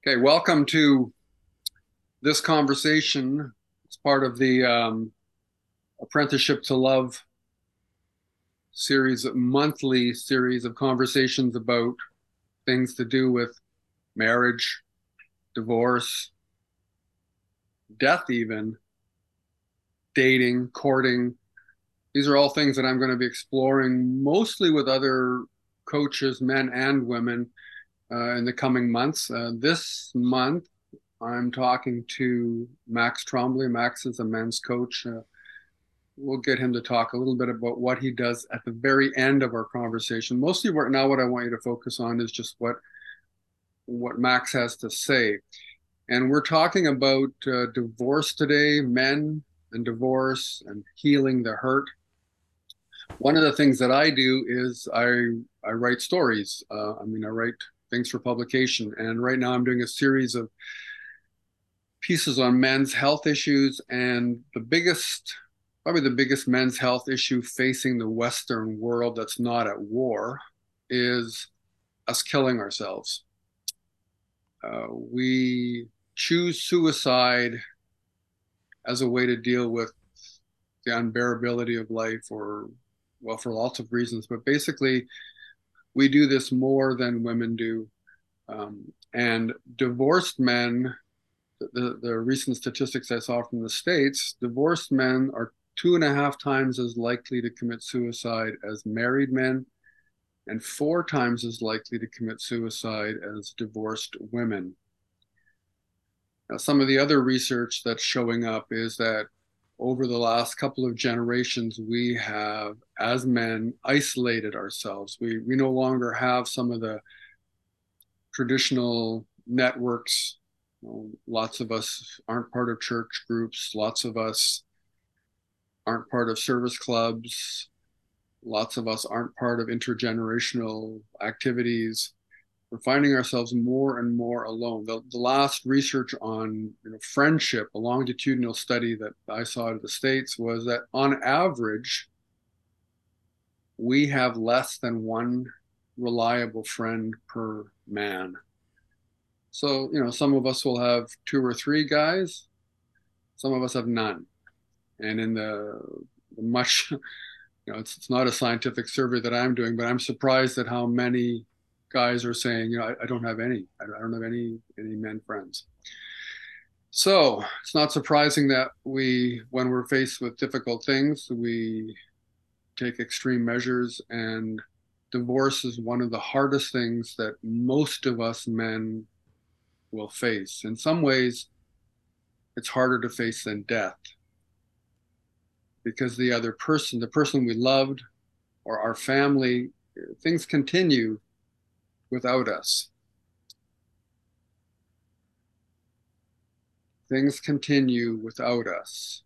Okay, welcome to this conversation. It's part of the Apprenticeship to Love monthly series of conversations about things to do with marriage, divorce, death, even dating, courting. These are all things that I'm going to be exploring mostly with other coaches, men and women, in the coming months. This month, I'm talking to Max Trombley. Max is a men's coach. We'll get him to talk a little bit about what he does at the very end of our conversation. Mostly right now, what I want you to focus on is just what Max has to say. And we're talking about divorce today, men and divorce and healing the hurt. One of the things that I do is I write stories. I write things for publication. And right now, I'm doing a series of pieces on men's health issues, and probably the biggest men's health issue facing the Western world that's not at war is us killing ourselves. We choose suicide as a way to deal with the unbearability of life, or, well, for lots of reasons, but basically, we do this more than women do. And divorced men, the recent statistics I saw from the States, divorced men are 2.5 times as likely to commit suicide as married men, and 4 times as likely to commit suicide as divorced women. Now, some of the other research that's showing up is that over the last couple of generations, we have, as men, isolated ourselves. We no longer have some of the traditional networks. Lots of us aren't part of church groups. Lots of us aren't part of service clubs. Lots of us aren't part of intergenerational activities. We're finding ourselves more and more alone. The last research on friendship, a longitudinal study that I saw out of the States, was that on average, we have less than one reliable friend per man. So, some of us will have two or three guys, some of us have none. And in the much, it's not a scientific survey that I'm doing, but I'm surprised at how many guys are saying, I don't have any. I don't have any men friends. So it's not surprising that when we're faced with difficult things, we take extreme measures, and divorce is one of the hardest things that most of us men will face. In some ways, it's harder to face than death, because the person we loved, or our family, things continue without us. Things continue without us.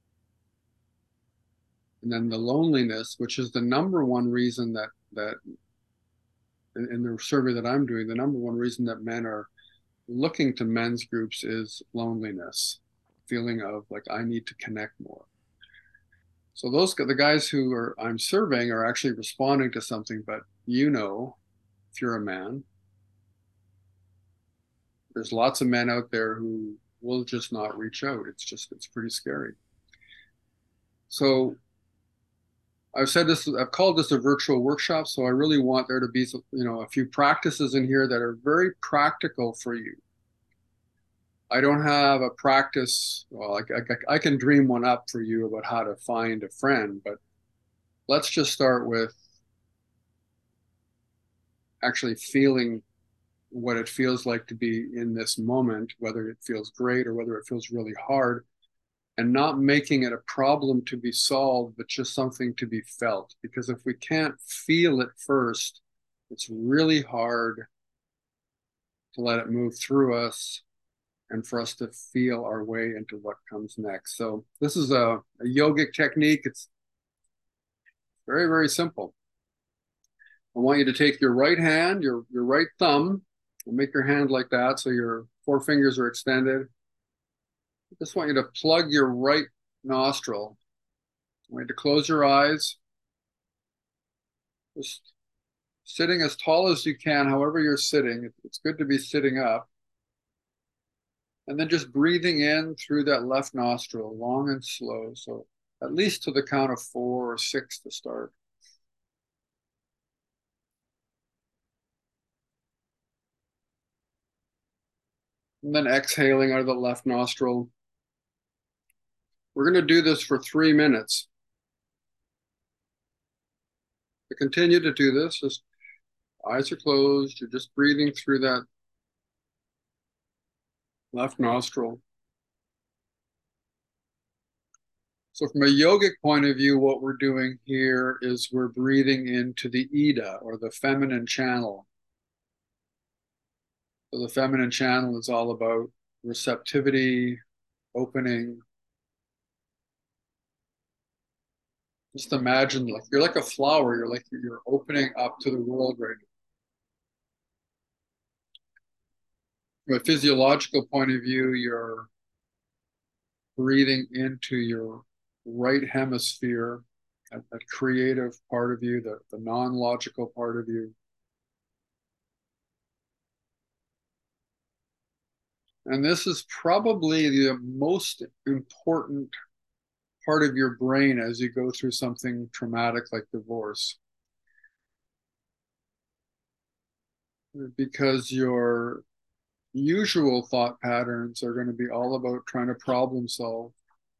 And then the loneliness, which is the number one reason that in the survey that I'm doing, the number one reason that men are looking to men's groups is loneliness, feeling of like, I need to connect more. So the guys I'm surveying are actually responding to something, but if you're a man, there's lots of men out there who will just not reach out. It's pretty scary. So I've called this a virtual workshop. So I really want there to be a few practices in here that are very practical for you. I don't have a practice. Well, I can dream one up for you about how to find a friend, but let's just start with actually feeling what it feels like to be in this moment, whether it feels great or whether it feels really hard, and not making it a problem to be solved, but just something to be felt. Because if we can't feel it first, it's really hard to let it move through us and for us to feel our way into what comes next. So this is a yogic technique. It's very, very simple. I want you to take your right hand, your right thumb, and make your hand like that so your four fingers are extended. I just want you to plug your right nostril. I want you to close your eyes. Just sitting as tall as you can, however you're sitting. It's good to be sitting up. And then just breathing in through that left nostril, long and slow. So at least to the count of 4 or 6 to start. And then exhaling out of the left nostril. We're going to do this for 3 minutes. To continue to do this, just eyes are closed. You're just breathing through that left nostril. So from a yogic point of view, what we're doing here is we're breathing into the Ida, or the feminine channel. So the feminine channel is all about receptivity, opening. Just imagine like you're like a flower. You're opening up to the world right now. From a physiological point of view, you're breathing into your right hemisphere, that creative part of you, the non-logical part of you. And this is probably the most important part of your brain as you go through something traumatic like divorce. Because your usual thought patterns are going to be all about trying to problem solve.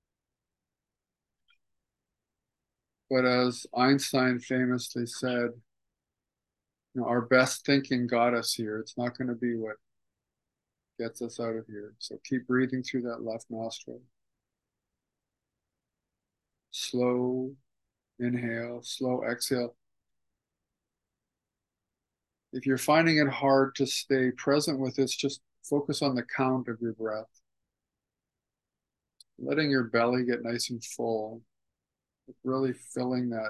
But as Einstein famously said, our best thinking got us here. It's not going to be what gets us out of here. So keep breathing through that left nostril. Slow inhale, slow exhale. If you're finding it hard to stay present with this, just focus on the count of your breath. Letting your belly get nice and full. Really filling that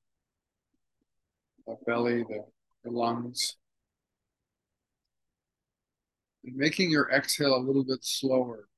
belly, the lungs. And making your exhale a little bit slower.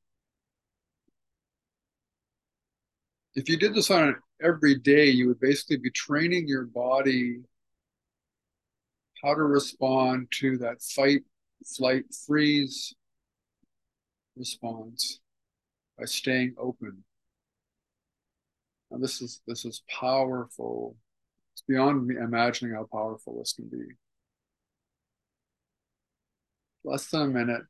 If you did this on an every day, you would basically be training your body how to respond to that fight, flight, freeze response by staying open. Now this is powerful. It's beyond me imagining how powerful this can be. Less than a minute.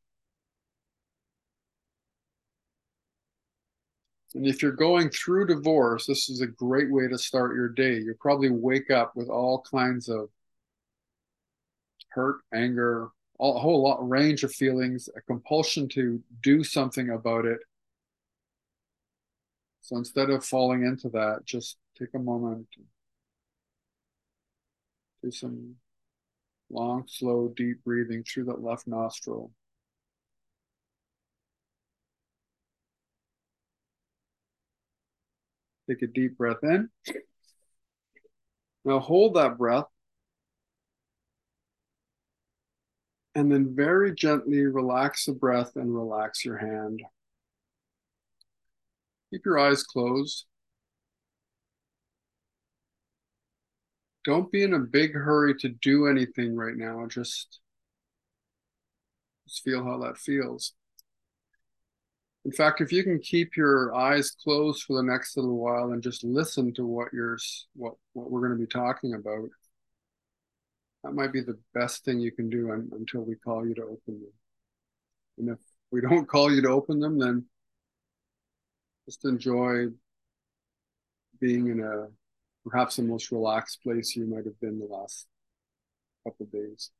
And if you're going through divorce, this is a great way to start your day. You'll probably wake up with all kinds of hurt, anger, a whole lot range of feelings, a compulsion to do something about it. So instead of falling into that, just take a moment, do some long, slow, deep breathing through that left nostril. Take a deep breath in. Now hold that breath and then very gently relax the breath and relax your hand. Keep your eyes closed. Don't be in a big hurry to do anything right now. Just feel how that feels. In fact, if you can keep your eyes closed for the next little while and just listen to what we're going to be talking about, that might be the best thing you can do until we call you to open them. And if we don't call you to open them, then just enjoy being in perhaps the most relaxed place you might have been the last couple of days.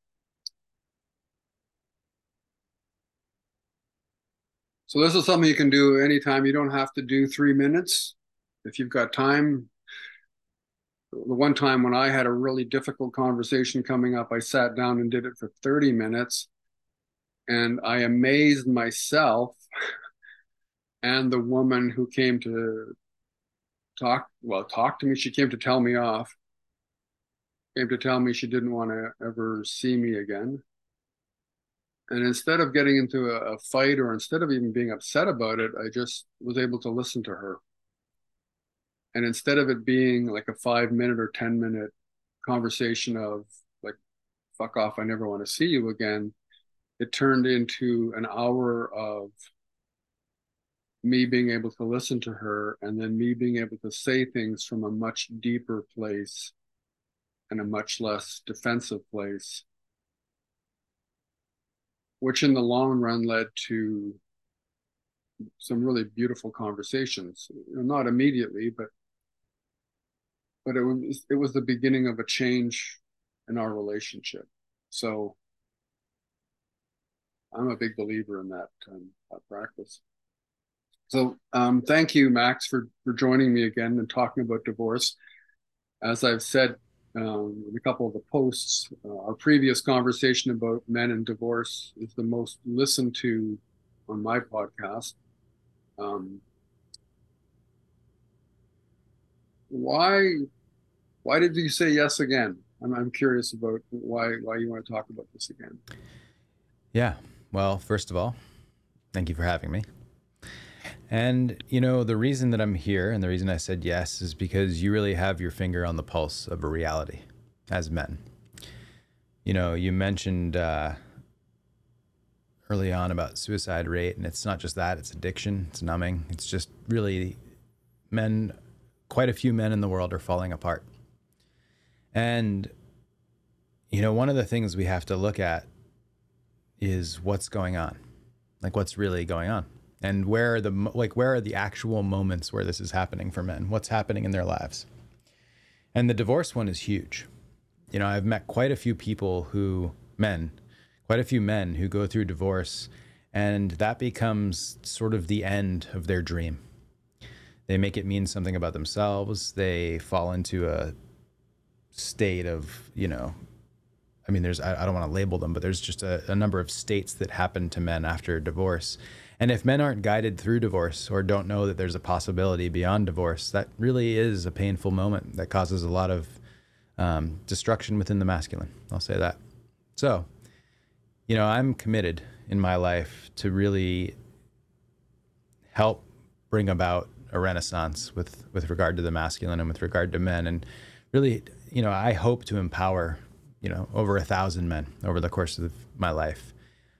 So this is something you can do anytime. You don't have to do 3 minutes. If you've got time, the one time when I had a really difficult conversation coming up, I sat down and did it for 30 minutes. And I amazed myself and the woman who came to talk to me. She came to tell me off, came to tell me she didn't want to ever see me again. And instead of getting into a fight or instead of even being upset about it, I just was able to listen to her. And instead of it being like a 5 minute or 10 minute conversation of like, fuck off, I never want to see you again, it turned into an hour of me being able to listen to her, and then me being able to say things from a much deeper place and a much less defensive place, which in the long run led to some really beautiful conversations. Not immediately, but it was the beginning of a change in our relationship. So I'm a big believer in that practice. So thank you, Max, for joining me again and talking about divorce. As I've said in a couple of the posts, our previous conversation about men and divorce is the most listened to on my podcast. Um, why why did you say yes again? I'm curious about why you want to talk about this again. Yeah. Well, first of all, thank you for having me. And, you know, the reason that I'm here and the reason I said yes is because you really have your finger on the pulse of a reality as men. You know, you mentioned early on about suicide rate, and it's not just that, it's addiction, it's numbing. It's just really men, quite a few men in the world are falling apart. And, you know, one of the things we have to look at is what's going on, like what's really going on. And where are the actual moments where this is happening for men? What's happening in their lives? And the divorce one is huge. You know, I've met quite a few quite a few men who go through divorce, and that becomes sort of the end of their dream. They make it mean something about themselves. They fall into a state of, you know, I mean, I don't want to label them, but there's just a number of states that happen to men after divorce. And if men aren't guided through divorce or don't know that there's a possibility beyond divorce, that really is a painful moment that causes a lot of destruction within the masculine. I'll say that. So, you know, I'm committed in my life to really help bring about a renaissance with regard to the masculine and with regard to men. And really, you know, I hope to empower, you know, over 1,000 men over the course of my life,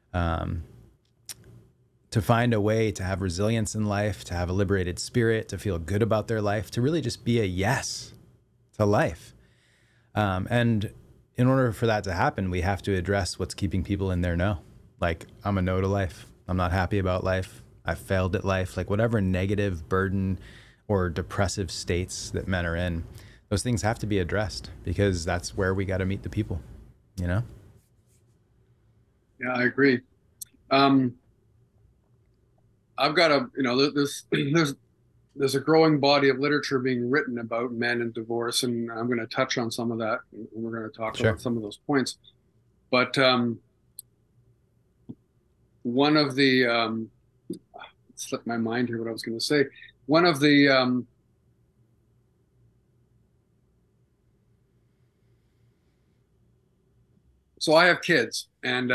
to find a way to have resilience in life, to have a liberated spirit, to feel good about their life, to really just be a yes to life. And in order for that to happen, we have to address what's keeping people in their no. Like, I'm a no to life. I'm not happy about life. I failed at life. Like, whatever negative burden or depressive states that men are in, those things have to be addressed, because that's where we got to meet the people, you know? Yeah, I agree. Um, I've got there's a growing body of literature being written about men and divorce, and I'm going to touch on some of that, and we're going to talk Sure. about some of those points. But one of the it slipped my mind here what I was going to say. One of the so I have kids, and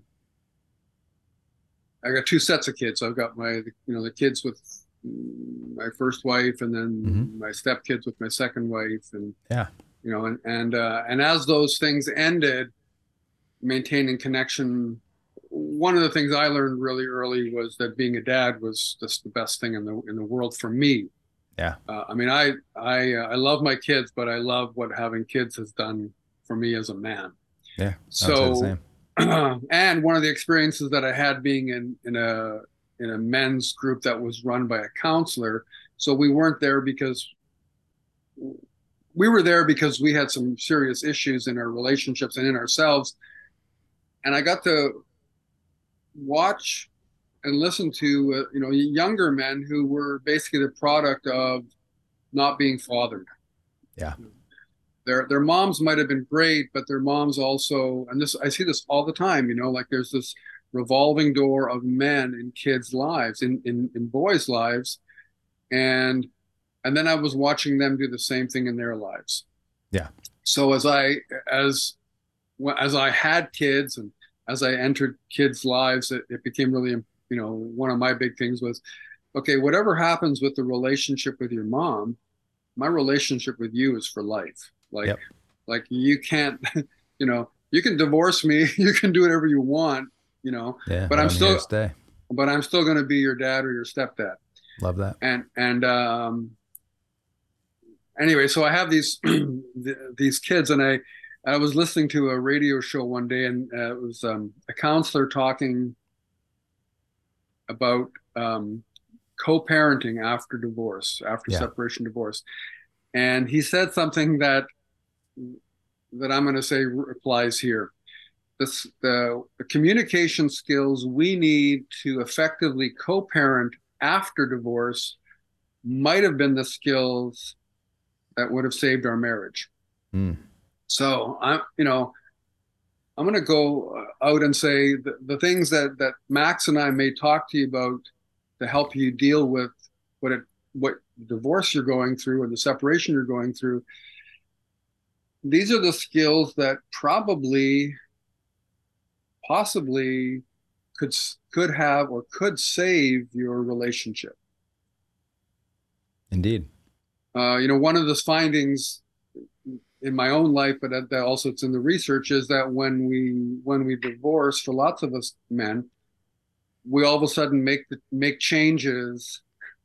I got two sets of kids. So I've got the kids with my first wife, and Mm-hmm. then my stepkids with my second wife, and Yeah. and as those things ended, maintaining connection. One of the things I learned really early was that being a dad was just the best thing in the world for me. Yeah. I mean, I love my kids, but I love what having kids has done for me as a man. Yeah. I would say the So, same. and one of the experiences that I had being in a men's group that was run by a counselor. So we weren't there because we were there because we had some serious issues in our relationships and in ourselves. And I got to watch and listen to younger men who were basically the product of not being fathered. Yeah. Their moms might have been great, but their moms also, and this I see this all the time, like there's this revolving door of men in kids' lives, in boys' lives, and and then I was watching them do the same thing in their lives. Yeah. So as as I had kids and as I entered kids' lives, it became really, one of my big things was, okay, whatever happens with the relationship with your mom, my relationship with you is for life. Yep. Like you can't, you can divorce me, you can do whatever you want, Yeah. but But I'm I'm here to still, stay. but I'm still going to be your dad or your stepdad. Love that. And anyway, so I have these these kids, and I was listening to a radio show one day, and it was a counselor talking about co-parenting after divorce, after Yeah. separation, divorce, and he said something that I'm going to say applies here. The communication skills we need to effectively co-parent after divorce might have been the skills that would have saved our marriage. Mm. So I'm going to go out and say the things that Max and I may talk to you about to help you deal with what divorce you're going through or the separation you're going through. These are the skills that probably, possibly could have or could save your relationship. Indeed. One of the findings in my own life, but that also it's in the research, is that when we divorce, for lots of us men, we all of a sudden make changes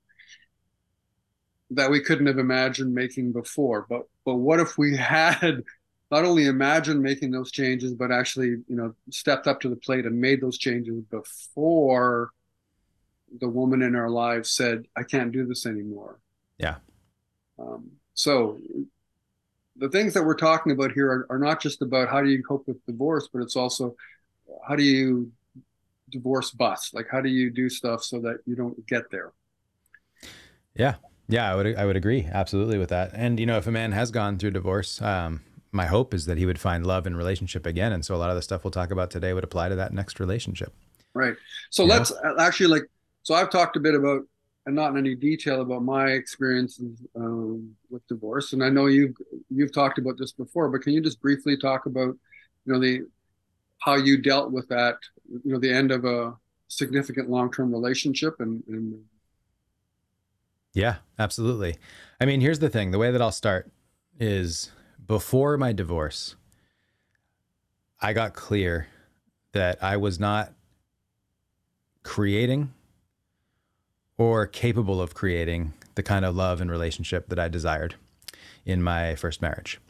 that we couldn't have imagined making before. But what if we had not only imagined making those changes, but actually, stepped up to the plate and made those changes before the woman in our lives said, "I can't do this anymore." Yeah. So the things that we're talking about here are not just about how do you cope with divorce, but it's also how do you divorce bust? Like, how do you do stuff so that you don't get there? Yeah. Yeah. I would agree absolutely with that. And, if a man has gone through divorce, my hope is that he would find love and relationship again. And so a lot of the stuff we'll talk about today would apply to that next relationship. Right. So You know? let's actually so I've talked a bit about, and not in any detail about my experiences with divorce. And I know you've talked about this before, but can you just briefly talk about, the how you dealt with that, the end of a significant long-term relationship and Yeah, absolutely. I mean, here's the thing. The way that I'll start is before my divorce, I got clear that I was not creating or capable of creating the kind of love and relationship that I desired in my first marriage.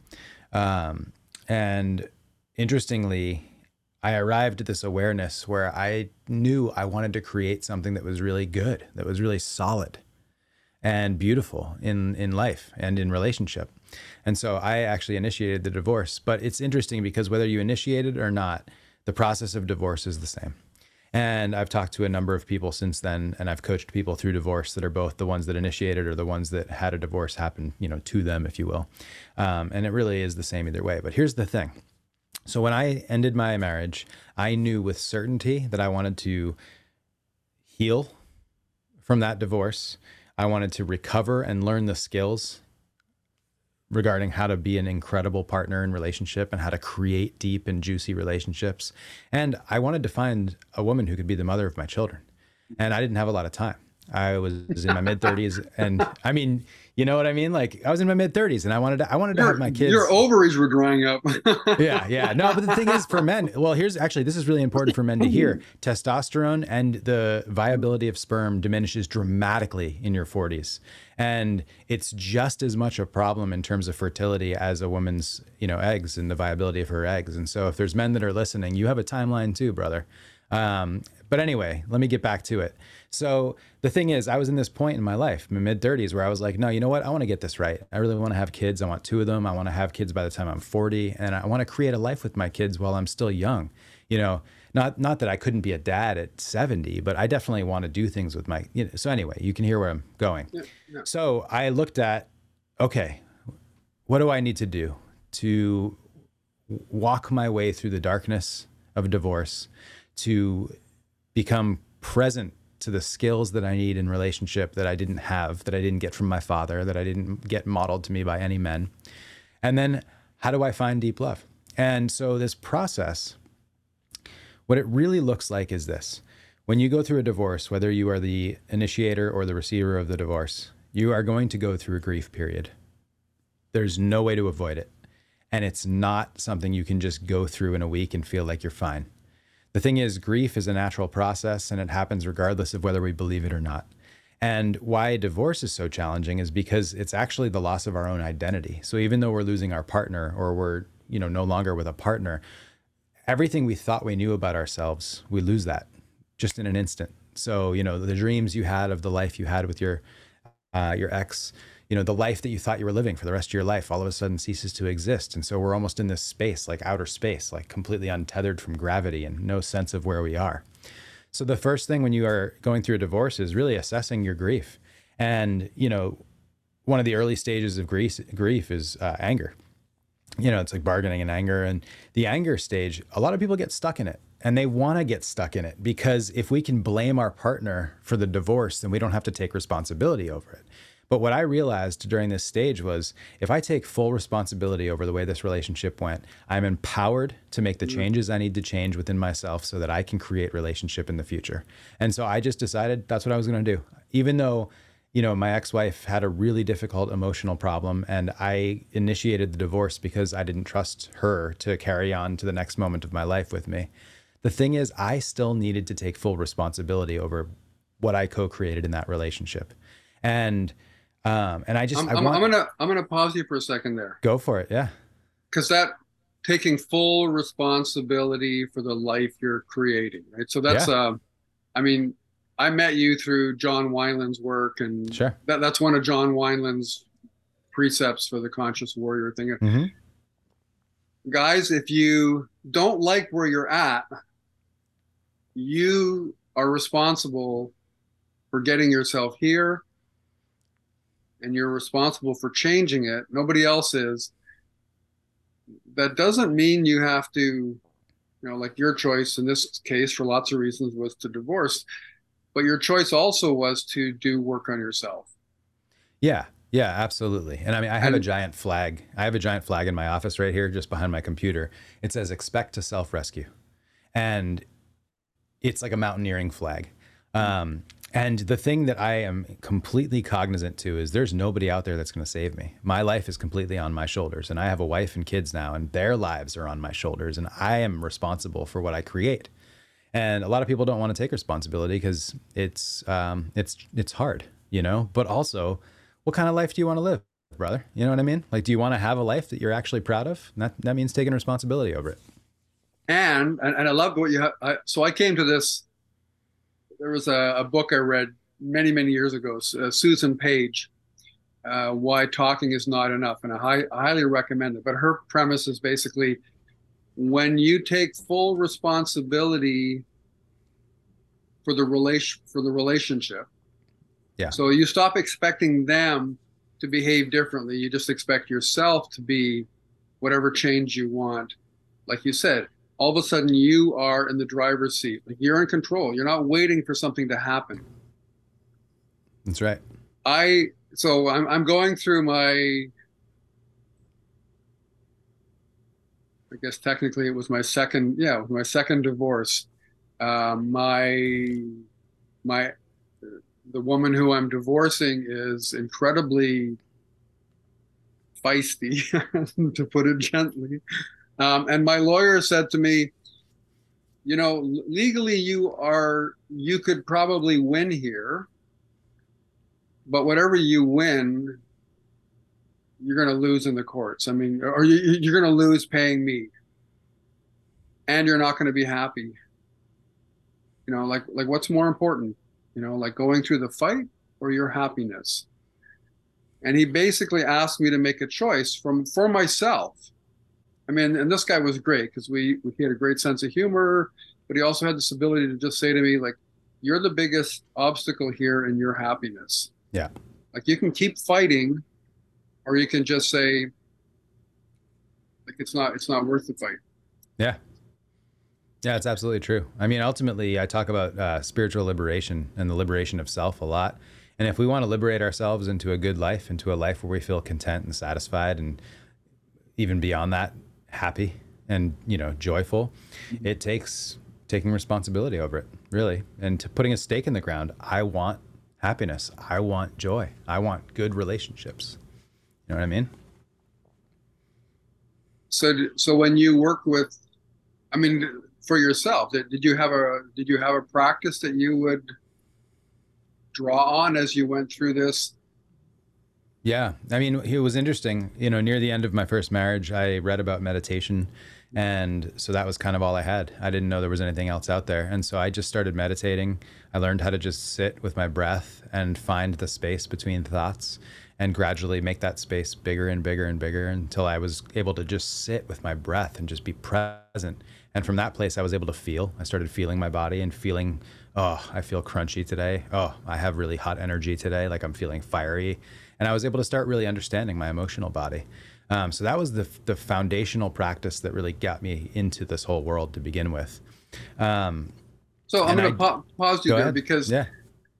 And interestingly, I arrived at this awareness where I knew I wanted to create something that was really good, that was really solid and beautiful in life and in relationship. And so I actually initiated the divorce. But it's interesting because whether you initiate it or not, the process of divorce is the same. And I've talked to a number of people since then, and I've coached people through divorce that are both the ones that initiated or the ones that had a divorce happen, to them, if you will. And it really is the same either way. But here's the thing. So when I ended my marriage, I knew with certainty that I wanted to heal from that divorce. I wanted to recover and learn the skills regarding how to be an incredible partner in relationship and how to create deep and juicy relationships. And I wanted to find a woman who could be the mother of my children. And I didn't have a lot of time. I was in my mid 30s, and I mean, you know what I mean? Like, I was in my mid 30s, and I wanted to have my kids. Your ovaries were drying up. Yeah. No, but the thing is, for men, well, this is really important for men to hear. Testosterone and the viability of sperm diminishes dramatically in your 40s. And it's just as much a problem in terms of fertility as a woman's, eggs and the viability of her eggs. And so if there's men that are listening, you have a timeline too, brother. But anyway, let me get back to it. So the thing is, I was in this point in my life, my mid 30s, where I was like, no, you know what? I want to get this right. I really want to have kids. I want 2 of them. I want to have kids by the time I'm 40. And I want to create a life with my kids while I'm still young. Not that I couldn't be a dad at 70, but I definitely want to do things with my, so anyway, you can hear where I'm going. Yeah, yeah. So I looked at, okay, what do I need to do to walk my way through the darkness of divorce, to become present to the skills that I need in relationship that I didn't have, that I didn't get from my father, that I didn't get modeled to me by any men. And then how do I find deep love? And so this process, what it really looks like is this. When you go through a divorce, whether you are the initiator or the receiver of the divorce, you are going to go through a grief period. There's no way to avoid it. And it's not something you can just go through in a week and feel like you're fine. The thing is, grief is a natural process, and it happens regardless of whether we believe it or not. And why divorce is so challenging is because it's actually the loss of our own identity. So even though we're losing our partner, or we're, no longer with a partner, everything we thought we knew about ourselves, we lose that just in an instant. So, the dreams you had of the life you had with your ex, the life that you thought you were living for the rest of your life all of a sudden ceases to exist. And so we're almost in this space, like outer space, like completely untethered from gravity and no sense of where we are. So the first thing when you are going through a divorce is really assessing your grief. And, one of the early stages of grief is anger. It's like bargaining and anger. And the anger stage, a lot of people get stuck in it, and they want to get stuck in it because if we can blame our partner for the divorce, then we don't have to take responsibility over it. But what I realized during this stage was if I take full responsibility over the way this relationship went, I'm empowered to make the changes I need to change within myself so that I can create relationship in the future. And so I just decided that's what I was going to do. Even though, my ex-wife had a really difficult emotional problem, and I initiated the divorce because I didn't trust her to carry on to the next moment of my life with me. The thing is, I still needed to take full responsibility over what I co-created in that relationship. And I'm gonna pause you for a second there, go for it. Yeah. because that taking full responsibility for the life you're creating, right? So that's Yeah. I mean, I met you through John Wineland's work, and Sure. that's one of John Wineland's precepts for the conscious warrior thing. Mm-hmm. Guys, if you don't like where you're at, you are responsible for getting yourself here, and you're responsible for changing it. Nobody else is. That doesn't mean you have to, like your choice in this case, for lots of reasons, was to divorce, but your choice also was to do work on yourself. Yeah. Yeah, absolutely. And I mean, I have a giant flag. I have a giant flag in my office right here, just behind my computer. It says expect to self-rescue. And it's like a mountaineering flag. And the thing that I am completely cognizant to is there's nobody out there that's going to save me. My life is completely on my shoulders, and I have a wife and kids now, and their lives are on my shoulders, and I am responsible for what I create. And a lot of people don't want to take responsibility because it's hard, but also what kind of life do you want to live, brother? You know what I mean? Like, do you want to have a life that you're actually proud of? And that means taking responsibility over it. And I loved what you have. So I came to this. There was a book I read many, many years ago, Susan Page, Why Talking is Not Enough. And I highly recommend it. But her premise is basically when you take full responsibility for the relationship. Yeah. So you stop expecting them to behave differently. You just expect yourself to be whatever change you want. Like you said, all of a sudden you are in the driver's seat. Like you're in control. You're not waiting for something to happen. That's right. I'm going through I guess technically it was my second divorce. My the woman who I'm divorcing is incredibly feisty, to put it gently. And my lawyer said to me, legally you could probably win here, but whatever you win, you're going to lose in the courts. I mean, or you're going to lose paying me, and you're not going to be happy. Like what's more important? Like going through the fight or your happiness? And he basically asked me to make a choice for myself. I mean, and this guy was great because he had a great sense of humor, but he also had this ability to just say to me, like, you're the biggest obstacle here in your happiness. Yeah. Like you can keep fighting, or you can just say, like, it's not worth the fight. Yeah. Yeah, it's absolutely true. I mean, ultimately, I talk about spiritual liberation and the liberation of self a lot. And if we want to liberate ourselves into a good life, into a life where we feel content and satisfied, and even beyond that, happy and, joyful, it takes taking responsibility over it, really, and putting a stake in the ground. I want happiness. I want joy. I want good relationships. You know what I mean? So when you work with, I mean, for yourself, did you have a practice that you would draw on as you went through this? Yeah. I mean, it was interesting. Near the end of my first marriage, I read about meditation. And so that was kind of all I had. I didn't know there was anything else out there. And so I just started meditating. I learned how to just sit with my breath and find the space between thoughts and gradually make that space bigger and bigger and bigger until I was able to just sit with my breath and just be present. And from that place, I was able to feel. I started feeling my body and feeling, oh, I feel crunchy today. Oh, I have really hot energy today. Like I'm feeling fiery. And I was able to start really understanding my emotional body. So that was the foundational practice that really got me into this whole world to begin with. Um, So I'm and going I to pause you Go there ahead. because Yeah.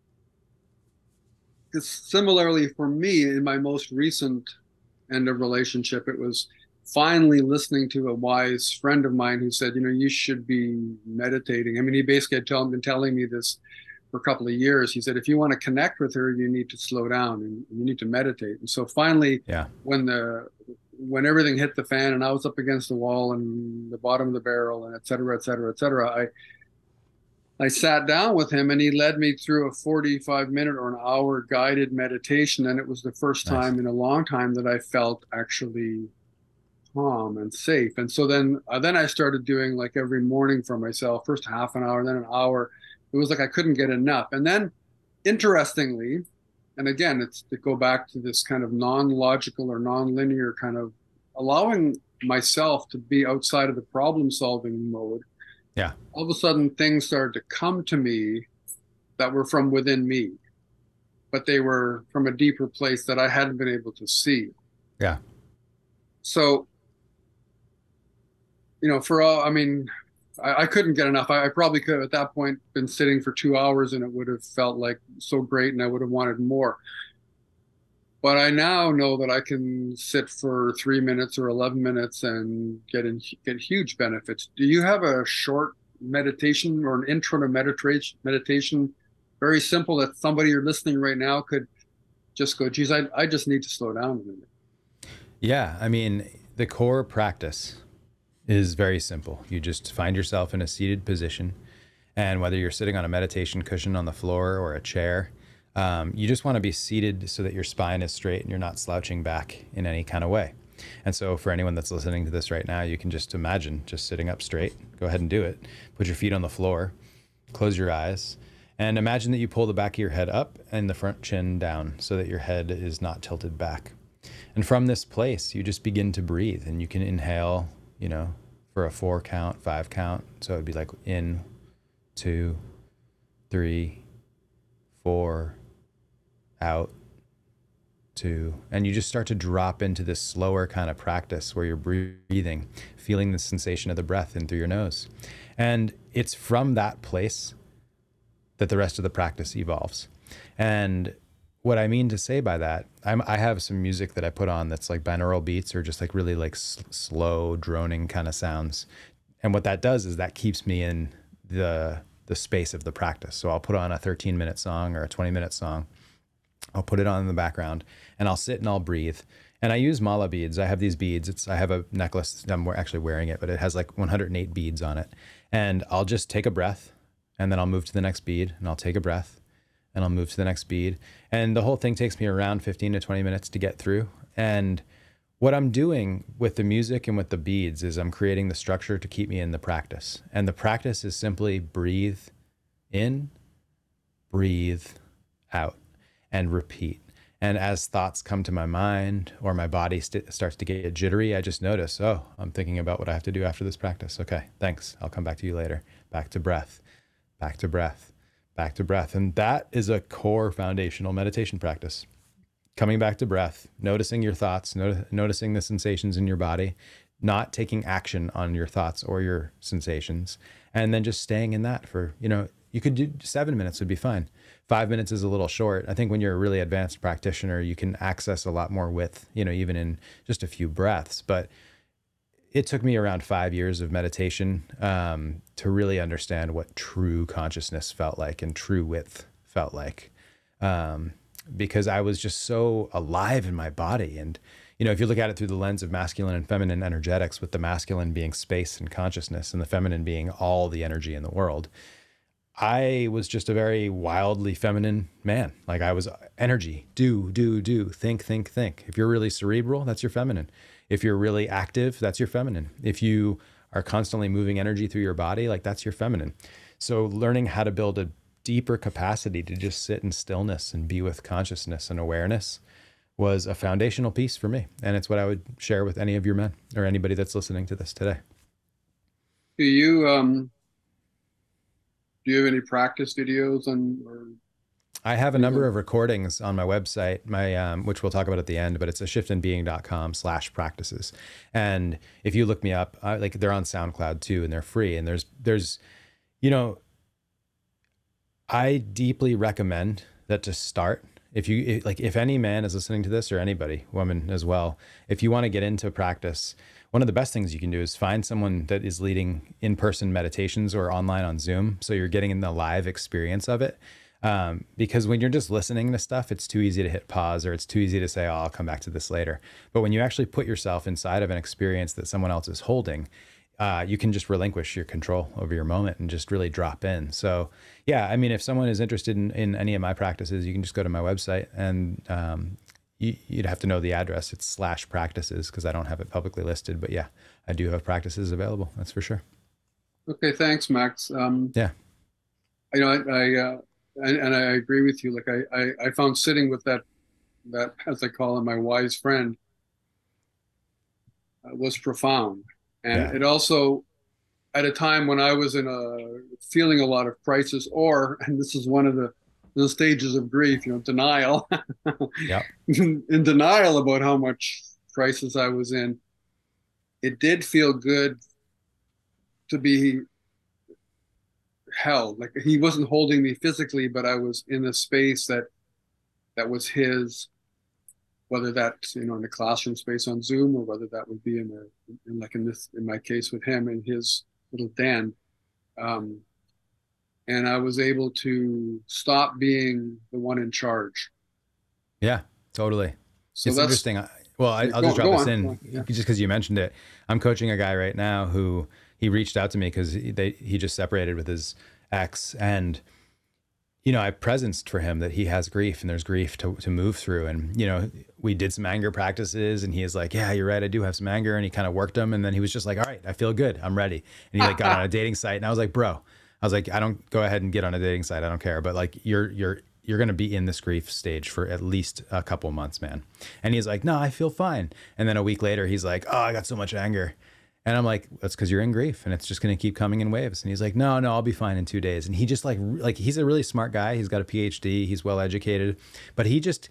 similarly for me in my most recent end of relationship, it was finally listening to a wise friend of mine who said, you should be meditating. I mean, he basically had been telling me this for a couple of years. He said, if you want to connect with her, you need to slow down and you need to meditate. And so finally, Yeah. when when everything hit the fan and I was up against the wall and the bottom of the barrel and et cetera, et cetera, et cetera, I sat down with him and he led me through a 45-minute or an hour guided meditation. And it was the first Nice. time in a long time that I felt actually calm and safe. And so then I started doing like every morning for myself, first half an hour, then an hour. It was like I couldn't get enough. And then interestingly, and again, it's to go back to this kind of non-logical or non-linear kind of allowing myself to be outside of the problem solving mode. Yeah. All of a sudden things started to come to me that were from within me, but they were from a deeper place that I hadn't been able to see. Yeah. So, for all, I mean, I couldn't get enough. I probably could have at that point been sitting for 2 hours and it would have felt like so great and I would have wanted more. But I now know that I can sit for 3 minutes or 11 minutes and get huge benefits. Do you have a short meditation or an intro to meditation, very simple that somebody you're listening right now could just go, geez, I just need to slow down a minute. Yeah. I mean, the core practice is very simple. You just find yourself in a seated position. And whether you're sitting on a meditation cushion on the floor or a chair, you just want to be seated so that your spine is straight and you're not slouching back in any kind of way. And so for anyone that's listening to this right now, you can just imagine just sitting up straight. Go ahead and do it. Put your feet on the floor, close your eyes, and imagine that you pull the back of your head up and the front chin down so that your head is not tilted back. And from this place, you just begin to breathe and you can inhale, for a 4 count, 5 count. So it'd be like in, 2, 3, 4, out, 2. And you just start to drop into this slower kind of practice where you're breathing, feeling the sensation of the breath in through your nose. And it's from that place that the rest of the practice evolves. And what I mean to say by that, I have some music that I put on that's like binaural beats or just like really like slow droning kind of sounds. And what that does is that keeps me in the space of the practice. So I'll put on a 13-minute song or a 20-minute song. I'll put it on in the background and I'll sit and I'll breathe. And I use mala beads. I have these beads. I have a necklace. I'm actually wearing it, but it has like 108 beads on it. And I'll just take a breath and then I'll move to the next bead and I'll take a breath and I'll move to the next bead. And the whole thing takes me around 15 to 20 minutes to get through. And what I'm doing with the music and with the beads is I'm creating the structure to keep me in the practice. And the practice is simply breathe in, breathe out, and repeat. And as thoughts come to my mind or my body starts to get jittery, I just notice, oh, I'm thinking about what I have to do after this practice. Okay, thanks. I'll come back to you later. Back to breath, back to breath, back to breath. And that is a core foundational meditation practice. Coming back to breath, noticing your thoughts, noticing the sensations in your body, not taking action on your thoughts or your sensations, and then just staying in that for, you could do 7 minutes would be fine. 5 minutes is a little short. I think when you're a really advanced practitioner, you can access a lot more width, even in just a few breaths. But it took me around 5 years of meditation to really understand what true consciousness felt like and true width felt like. Because I was just so alive in my body. And, if you look at it through the lens of masculine and feminine energetics, with the masculine being space and consciousness and the feminine being all the energy in the world, I was just a very wildly feminine man. Like I was energy, do, think, think, think. If you're really cerebral, that's your feminine. If you're really active, that's your feminine. If you are constantly moving energy through your body, like that's your feminine. So learning how to build a deeper capacity to just sit in stillness and be with consciousness and awareness was a foundational piece for me. And it's what I would share with any of your men or anybody that's listening to this today. Do you do you have any practice videos on or I have a things number on? of recordings on my website, which we'll talk about at the end, but it's a shiftinbeing.com/practices. And if you look me up, like they're on SoundCloud too, and they're free. And there's, you know, I deeply recommend that to start, if any man is listening to this or anybody, woman as well, if you want to get into practice, one of the best things you can do is find someone that is leading in-person meditations or online on Zoom. So you're getting in the live experience of it. Because when you're just listening to stuff, it's too easy to hit pause or it's too easy to say, oh, I'll come back to this later. But when you actually put yourself inside of an experience that someone else is holding, you can just relinquish your control over your moment and just really drop in. So yeah, I mean, if someone is interested in any of my practices, you can just go to my website and you'd have to know the address. It's /practices because I don't have it publicly listed. But yeah, I do have practices available. That's for sure. Okay, thanks, Max. Yeah. And I agree with you. Like I found sitting with that as I call him, my wise friend, was profound, and Yeah. it also at a time when I was in a feeling a lot of crisis, or and this is one of the stages of grief, denial, Yep. in denial about how much crisis I was in. It did feel good to be held. Like he wasn't holding me physically, but I was in a space that was his, whether that's in the classroom space on Zoom or whether that would be in my case with him in his little den. Um, and I was able to stop being the one in charge. Yeah, totally. So It's that's interesting. Well, I'll just drop go this on, go in on. Yeah. just because you mentioned it. I'm coaching a guy right now who he reached out to me because he just separated with his ex, and I presenced for him that he has grief and there's grief to move through. And we did some anger practices, and he is like, "Yeah, you're right. I do have some anger." And he kind of worked them, and then he was just like, "All right, I feel good. I'm ready." And he like got on a dating site, and I was like, "Bro," I was like, "I don't go ahead and get on a dating site. I don't care, but like you're going to be in this grief stage for at least a couple months, man." And he's like, "No, I feel fine." And then a week later, he's like, "Oh, I got so much anger." And I'm like, "That's because you're in grief and it's just going to keep coming in waves." And he's like, no, I'll be fine in 2 days. And he just like, he's a really smart guy. He's got a PhD. He's well educated, but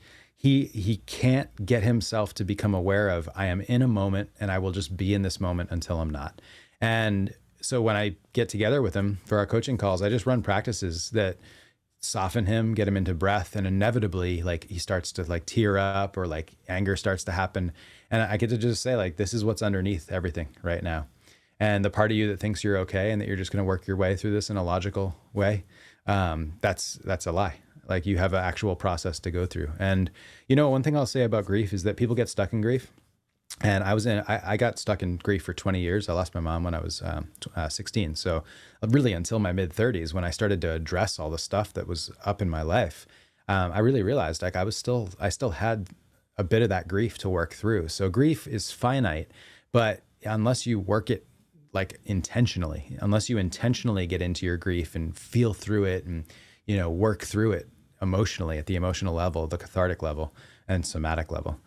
he can't get himself to become aware of, I am in a moment and I will just be in this moment until I'm not. And so when I get together with him for our coaching calls, I just run practices that soften him, get him into breath, and inevitably like he starts to like tear up or like anger starts to happen. And I get to just say like, this is what's underneath everything right now. And the part of you that thinks you're okay and that you're just going to work your way through this in a logical way, that's a lie. Like you have an actual process to go through. And one thing I'll say about grief is that people get stuck in grief. And I got stuck in grief for 20 years. I lost my mom when I was 16. So really until my mid 30s, when I started to address all the stuff that was up in my life, I really realized like I still had a bit of that grief to work through. So grief is finite, but unless you work it like intentionally, unless you intentionally get into your grief and feel through it and, work through it emotionally at the emotional level, the cathartic level and somatic level,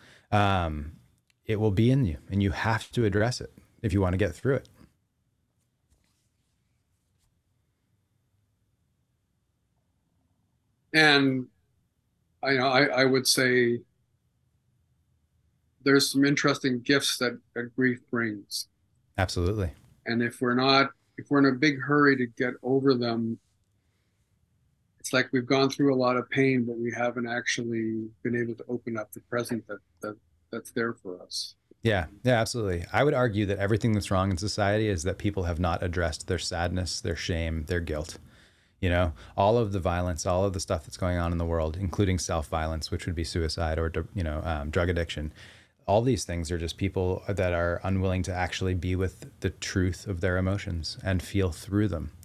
it will be in you and you have to address it if you want to get through it. And I would say there's some interesting gifts that grief brings. Absolutely. And if we're in a big hurry to get over them, it's like we've gone through a lot of pain, but we haven't actually been able to open up the present that's there for us. Yeah. Yeah, absolutely. I would argue that everything that's wrong in society is that people have not addressed their sadness, their shame, their guilt. All of the violence, all of the stuff that's going on in the world, including self-violence, which would be suicide or, drug addiction. All these things are just people that are unwilling to actually be with the truth of their emotions and feel through them.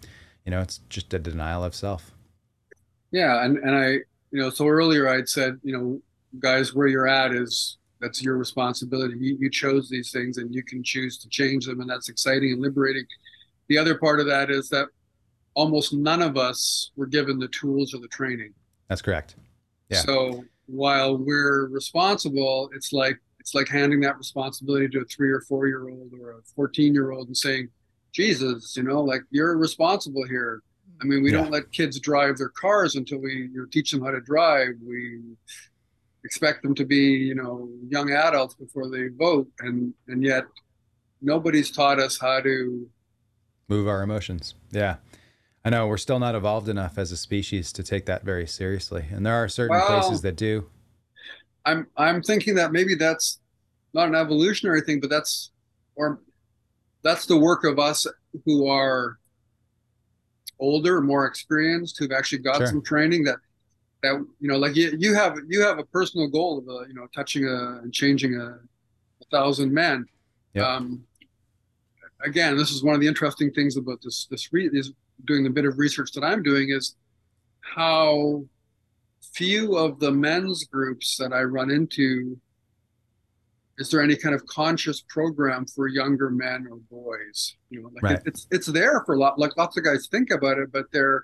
It's just a denial of self. Yeah, and I, so earlier I'd said, guys, where you're at is that's your responsibility. You chose these things and you can choose to change them, and that's exciting and liberating. The other part of that is that almost none of us were given the tools or the training. That's correct. Yeah. So while we're responsible, it's like handing that responsibility to a 3 or 4 year old or a 14-year old and saying, Jesus, like you're responsible here. I mean, we Yeah. don't let kids drive their cars until we teach them how to drive. We expect them to be, young adults before they vote, and yet nobody's taught us how to. Move our emotions. Yeah. I know we're still not evolved enough as a species to take that very seriously. And there are certain places Well, that do. I'm thinking that maybe that's not an evolutionary thing, but or that's the work of us who are older, more experienced, who've actually got Sure. some training that like you have a personal goal of touching and changing 1,000 men. Yep. Um, Again, this is one of the interesting things about is doing the bit of research that I'm doing is how few of the men's groups that I run into is there any kind of conscious program for younger men or boys. Like Right. it's there for like lots of guys think about it, but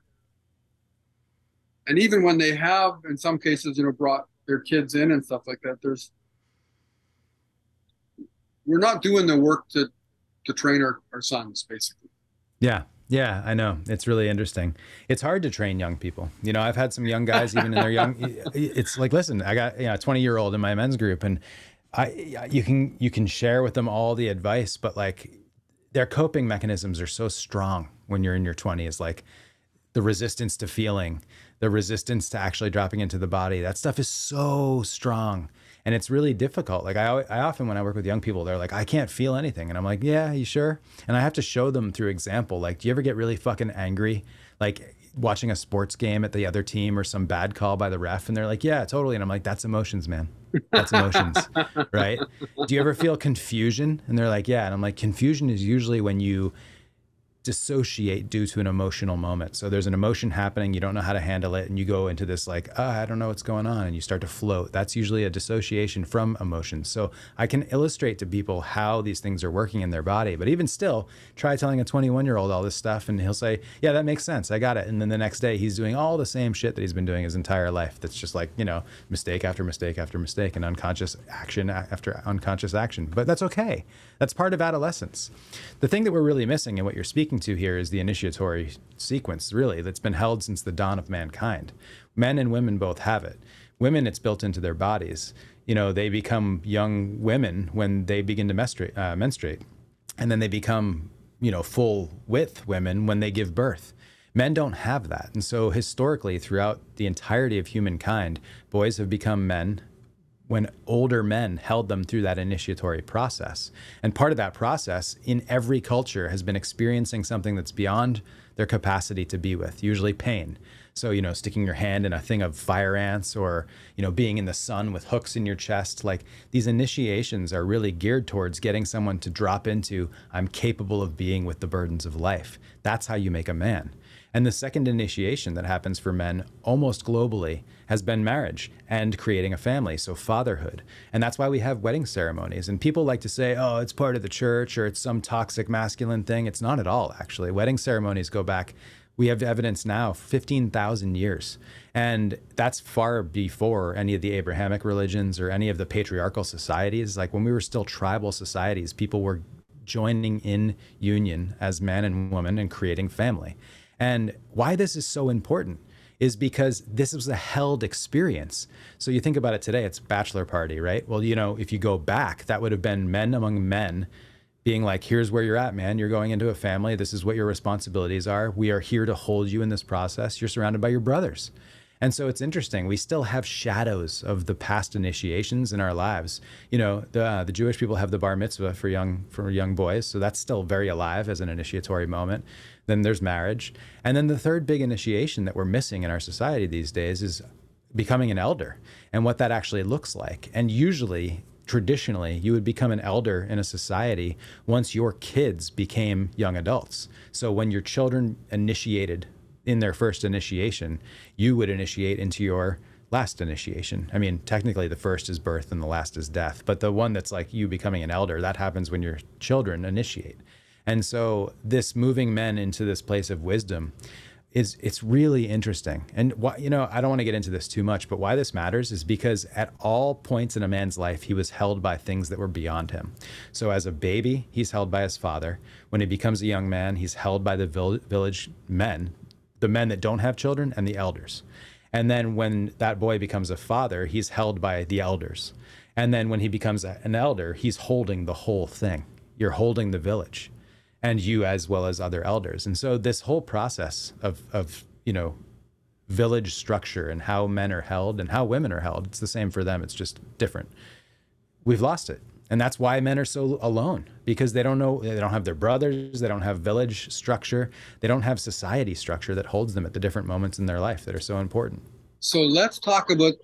and even when they have in some cases brought their kids in and stuff like that, we're not doing the work to train our sons basically. Yeah. Yeah, I know. It's really interesting. It's hard to train young people. I've had some young guys, even in their young, it's like, listen, I got, a 20-year-old in my men's group, and you can share with them all the advice, but like their coping mechanisms are so strong when you're in your 20s, like the resistance to feeling, the resistance to actually dropping into the body. That stuff is so strong. And it's really difficult. Like I often, when I work with young people, they're like, I can't feel anything. And I'm like, yeah, you sure? And I have to show them through example. Like, do you ever get really fucking angry? Like watching a sports game at the other team or some bad call by the ref. And they're like, yeah, totally. And I'm like, that's emotions, man. That's emotions, right? Do you ever feel confusion? And they're like, yeah. And I'm like, confusion is usually when you dissociate due to an emotional moment. So there's an emotion happening, you don't know how to handle it, and you go into this like, I don't know what's going on, and you start to float. That's usually a dissociation from emotions. So I can illustrate to people how these things are working in their body. But even still, try telling a 21-year-old all this stuff, and he'll say, yeah, that makes sense, I got it. And then the next day he's doing all the same shit that he's been doing his entire life. That's just like, mistake after mistake after mistake, and unconscious action after unconscious action. But that's okay. That's part of adolescence. The thing that we're really missing and what you're speaking to here is the initiatory sequence, really, that's been held since the dawn of mankind. Men and women both have it. Women, it's built into their bodies. They become young women when they begin to menstruate. And then they become, full width women when they give birth. Men don't have that. And so historically, throughout the entirety of humankind, boys have become men when older men held them through that initiatory process. And part of that process in every culture has been experiencing something that's beyond their capacity to be with, usually pain. So, sticking your hand in a thing of fire ants, or, being in the sun with hooks in your chest. Like, these initiations are really geared towards getting someone to drop into, I'm capable of being with the burdens of life. That's how you make a man. And the second initiation that happens for men almost globally has been marriage and creating a family, so fatherhood. And that's why we have wedding ceremonies. And people like to say, oh, it's part of the church or it's some toxic masculine thing. It's not at all, actually. Wedding ceremonies go back, we have evidence now, 15,000 years. And that's far before any of the Abrahamic religions or any of the patriarchal societies. Like when we were still tribal societies, people were joining in union as man and woman and creating family. And why this is so important is because this was a held experience. So you think about it today, it's bachelor party, right? Well, if you go back, that would have been men among men being like, here's where you're at, man. You're going into a family. This is what your responsibilities are. We are here to hold you in this process. You're surrounded by your brothers. And so it's interesting. We still have shadows of the past initiations in our lives. The Jewish people have the bar mitzvah for young boys. So that's still very alive as an initiatory moment. Then there's marriage. And then the third big initiation that we're missing in our society these days is becoming an elder and what that actually looks like. And usually traditionally you would become an elder in a society once your kids became young adults. So when your children initiated in their first initiation, you would initiate into your last initiation. I mean, technically the first is birth and the last is death, but the one that's like you becoming an elder, that happens when your children initiate. And so this moving men into this place of wisdom it's really interesting. And why, I don't want to get into this too much, but why this matters is because at all points in a man's life, he was held by things that were beyond him. So as a baby, he's held by his father. When he becomes a young man, he's held by the village men, the men that don't have children, and the elders. And then when that boy becomes a father, he's held by the elders. And then when he becomes an elder, he's holding the whole thing. You're holding the village, and you as well as other elders. And so this whole process of village structure and how men are held and how women are held, it's the same for them. It's just different. We've lost it. And that's why men are so alone, because they don't have their brothers. They don't have village structure. They don't have society structure that holds them at the different moments in their life that are so important. So let's talk about,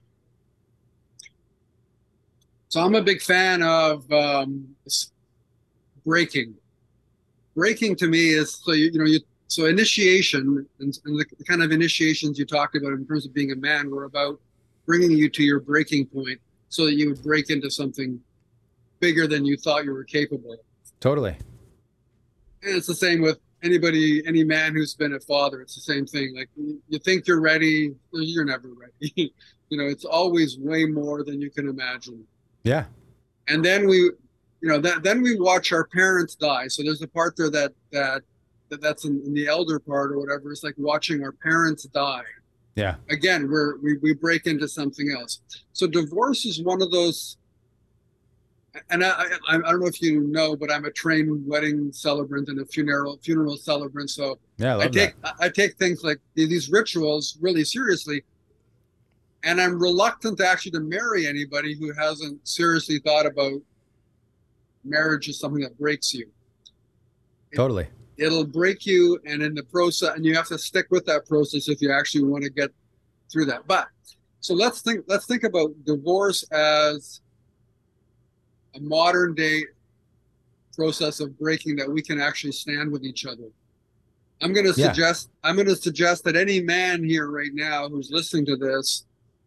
so I'm a big fan of breaking. Breaking to me is, so initiation and the kind of initiations you talked about in terms of being a man were about bringing you to your breaking point so that you would break into something bigger than you thought you were capable of. Totally. And it's the same with any man who's been a father. It's the same thing. Like, you think you're ready, you're never ready. It's always way more than you can imagine. Yeah. And then then we watch our parents die. So there's a part there that's in the elder part or whatever. It's like watching our parents die. Yeah. Again, we break into something else. So divorce is one of those. And I don't know if you know, but I'm a trained wedding celebrant and a funeral celebrant. So yeah, I take things like these rituals really seriously. And I'm reluctant to marry anybody who hasn't seriously thought about marriage as something that breaks you. Totally. It'll break you, and in the process, and you have to stick with that process if you actually want to get through that. But so let's think about divorce as a modern day process of breaking that we can actually stand with each other. I'm going to suggest that any man here right now who's listening to this,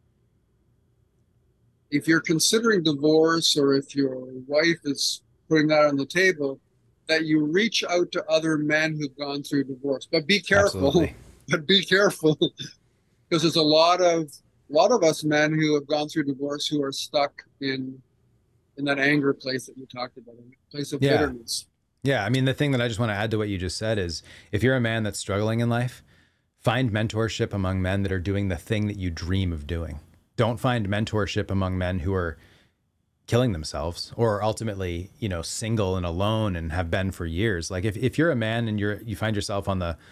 if you're considering divorce or if your wife is putting that on the table, that you reach out to other men who've gone through divorce. But be careful. Absolutely. But be careful, because there's a lot of us men who have gone through divorce who are stuck in that anger place that you talked about, in a place of bitterness. Yeah. I mean, the thing that I just want to add to what you just said is, if you're a man that's struggling in life, find mentorship among men that are doing the thing that you dream of doing. Don't find mentorship among men who are killing themselves or ultimately, single and alone and have been for years. Like if you're a man and you find yourself on the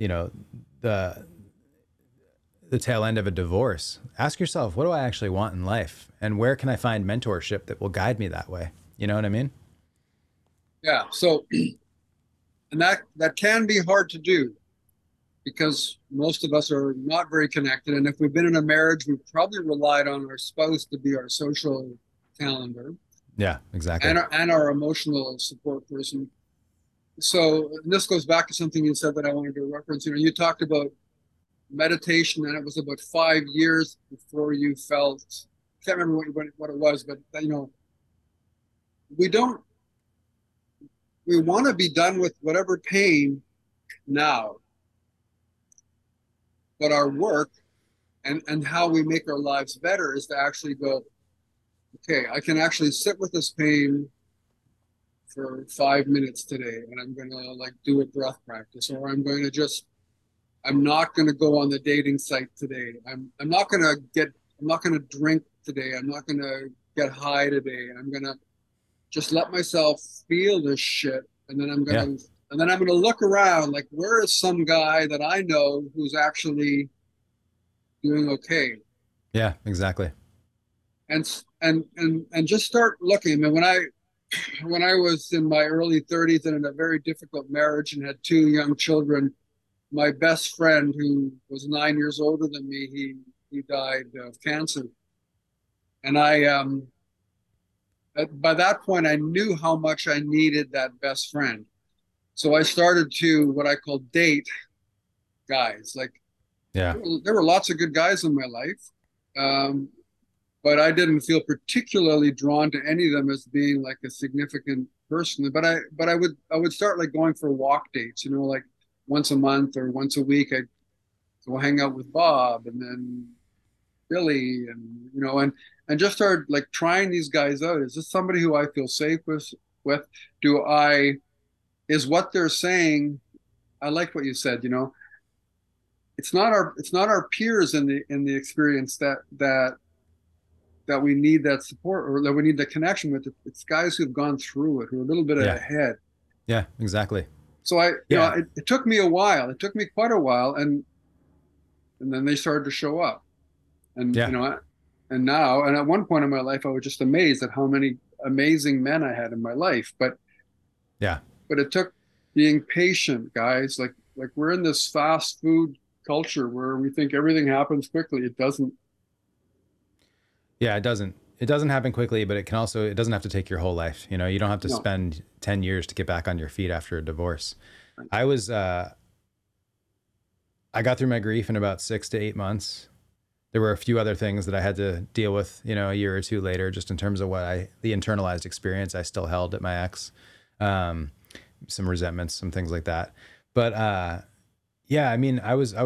tail end of a divorce, ask yourself, what do I actually want in life? And where can I find mentorship that will guide me that way? You know what I mean? Yeah. So, and that can be hard to do, because most of us are not very connected. And if we've been in a marriage, we've probably relied on our spouse to be our social calendar. Yeah, exactly. And our emotional support person. So this goes back to something you said that I wanted to reference. You talked about meditation, and it was about 5 years before you felt, I can't remember what it was, but we want to be done with whatever pain now. But our work and how we make our lives better is to actually go, okay, I can actually sit with this pain for 5 minutes today, and I'm going to do a breath practice, or I'm not going to go on the dating site today. I'm not going to drink today. I'm not going to get high today. I'm going to just let myself feel this shit. And then I'm going to look around, like, where is some guy that I know who's actually doing okay? Yeah, exactly. And just start looking. I mean, when I was in my early 30s and in a very difficult marriage and had 2 young children, my best friend, who was 9 years older than me, he died of cancer. And by that point, I knew how much I needed that best friend. So I started to what I call date guys. Like Yeah. there were lots of good guys in my life, um, but I didn't feel particularly drawn to any of them as being like a significant person. But I would start like going for walk dates, like once a month or once a week. I'd go hang out with Bob and then Billy, and just start like trying these guys out. Is this somebody who I feel safe with? Do I is what they're saying? I like what you said. It's not our peers in the experience that we need that support or that we need the connection with. It's guys who've gone through it, who are a little bit Yeah. ahead. Yeah, exactly. So Yeah. it took me a while. It took me quite a while, and then they started to show up. And Yeah. and now, and at one point in my life, I was just amazed at how many amazing men I had in my life. Yeah. But it took being patient, guys. Like we're in this fast food culture where we think everything happens quickly. It doesn't. Yeah, it doesn't happen quickly, but it doesn't have to take your whole life. You don't have to No. spend 10 years to get back on your feet after a divorce. I was I got through my grief in about 6 to 8 months. There were a few other things that I had to deal with, a year or two later, just in terms of the internalized experience I still held at my ex, um, some resentments, some things like that. But yeah, I mean,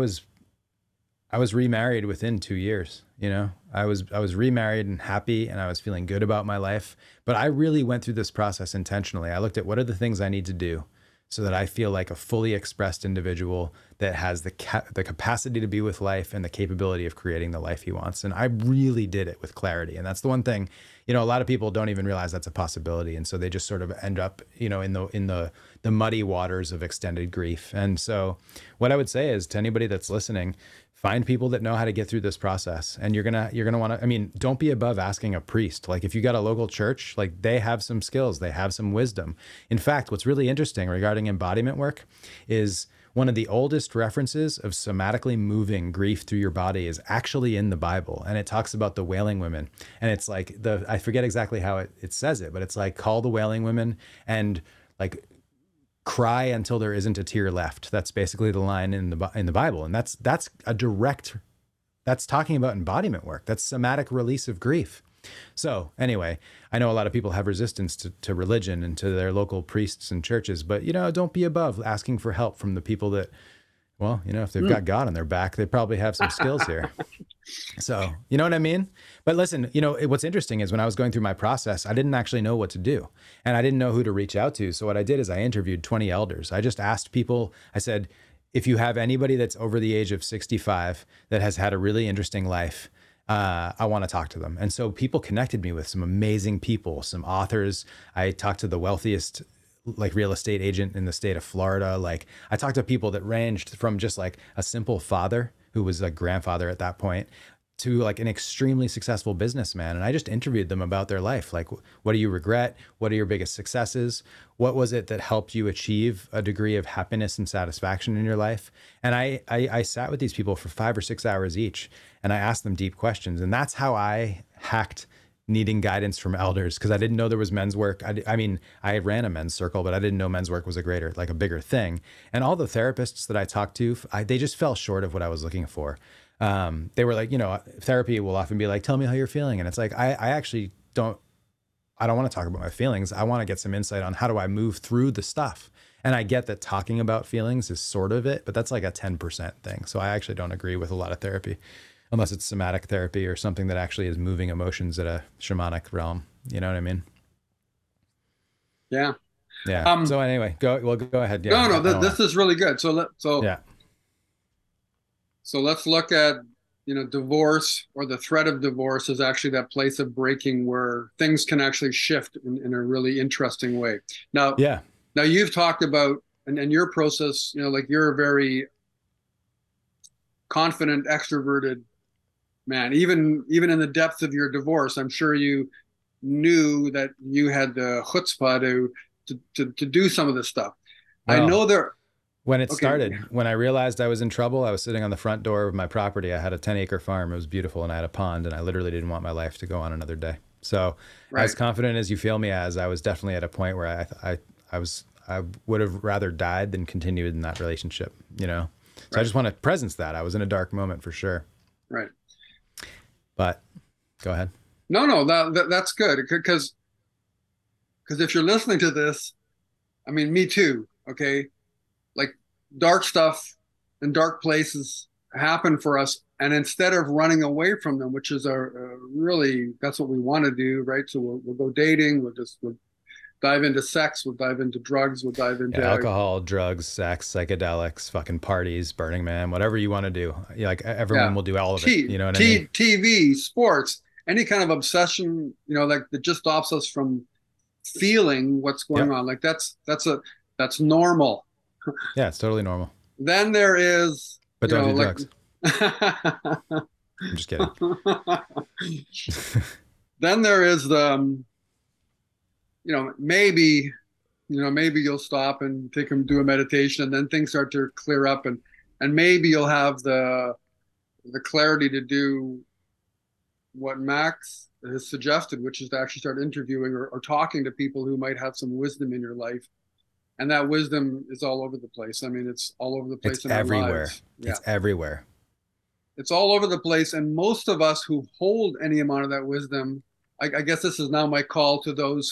I was remarried within 2 years. I was remarried and happy, and I was feeling good about my life. But I really went through this process intentionally. I looked at what are the things I need to do so that I feel like a fully expressed individual that has the capacity to be with life and the capability of creating the life he wants. And I really did it with clarity. And that's the one thing, a lot of people don't even realize that's a possibility. And so they just sort of end up, in the muddy waters of extended grief. And so what I would say is to anybody that's listening, find people that know how to get through this process. And you're gonna want to, I mean, don't be above asking a priest. Like if you got a local church, like they have some skills, they have some wisdom. In fact, what's really interesting regarding embodiment work is one of the oldest references of somatically moving grief through your body is actually in the Bible. And it talks about the wailing women. And it's like I forget exactly how it says it, but it's like, call the wailing women and like cry until there isn't a tear left. That's basically the line in the Bible. And that's talking about embodiment work. That's somatic release of grief. So anyway, I know a lot of people have resistance to religion and to their local priests and churches, but don't be above asking for help from the people that, well, if they've got God on their back, they probably have some skills here. So, you know what I mean? But listen, what's interesting is when I was going through my process, I didn't actually know what to do and I didn't know who to reach out to. So what I did is I interviewed 20 elders. I just asked people, I said, if you have anybody that's over the age of 65 that has had a really interesting life, I want to talk to them. And so people connected me with some amazing people, some authors. I talked to the wealthiest like real estate agent in the state of Florida. Like I talked to people that ranged from just like a simple father who was a grandfather at that point to like an extremely successful businessman. And I just interviewed them about their life. Like, what do you regret? What are your biggest successes? What was it that helped you achieve a degree of happiness and satisfaction in your life? And I sat with these people for 5 or 6 hours each, and I asked them deep questions. And that's how I hacked needing guidance from elders, because I didn't know there was men's work. I mean, I ran a men's circle, but I didn't know men's work was a bigger thing. And all the therapists that I talked to, they just fell short of what I was looking for. They were like, therapy will often be like, tell me how you're feeling. And it's like, I actually I don't want to talk about my feelings. I want to get some insight on how do I move through the stuff. And I get that talking about feelings is sort of it, but that's like a 10% thing. So I actually don't agree with a lot of therapy unless it's somatic therapy or something that actually is moving emotions at a shamanic realm. You know what I mean? Yeah. Yeah. So anyway, go ahead. Yeah. No, this is really good. Yeah. So let's look at, divorce or the threat of divorce is actually that place of breaking where things can actually shift in a really interesting way. Now, Yeah. now you've talked about, and your process, like you're a very confident, extroverted man. Even in the depths of your divorce, I'm sure you knew that you had the chutzpah to do some of this stuff. I Well, know there. when it Okay. started, when I realized I was in trouble, I was sitting on the front door of my property. I had a 10-acre farm. It was beautiful, and I had a pond, and I literally didn't want my life to go on another day. So as Right. confident as you feel me as, I was definitely at a point where I would have rather died than continued in that relationship, you know? So I Right. just want to presence that. I was in a dark moment for sure. Right. But go ahead. No, no, that's good because if you're listening to this, I mean, me too. Okay, like dark stuff and dark places happen for us, and instead of running away from them, which is a really that's what we want to do, right? So we'll go dating, we'll dive into sex, we'll dive into drugs, we'll dive Yeah, into alcohol, drugs, sex, psychedelics, fucking parties, Burning Man, whatever you want to do. Like everyone yeah, will do all of it. You know what I mean? TV, sports, any kind of obsession, like that just stops us from feeling what's going Yep. on. Like that's normal. Yeah, it's totally normal. Then there is, But don't do like drugs. I'm just kidding. then there is the maybe maybe you'll stop and take them do a meditation and then things start to clear up and maybe you'll have the clarity to do what Max has suggested, which is to actually start interviewing or talking to people who might have some wisdom in your life. And that wisdom is all over the place. I mean, it's all over the It's place in our everywhere. lives. Yeah. It's everywhere. It's all over the place. And most of us who hold any amount of that wisdom, I guess this is now my call to those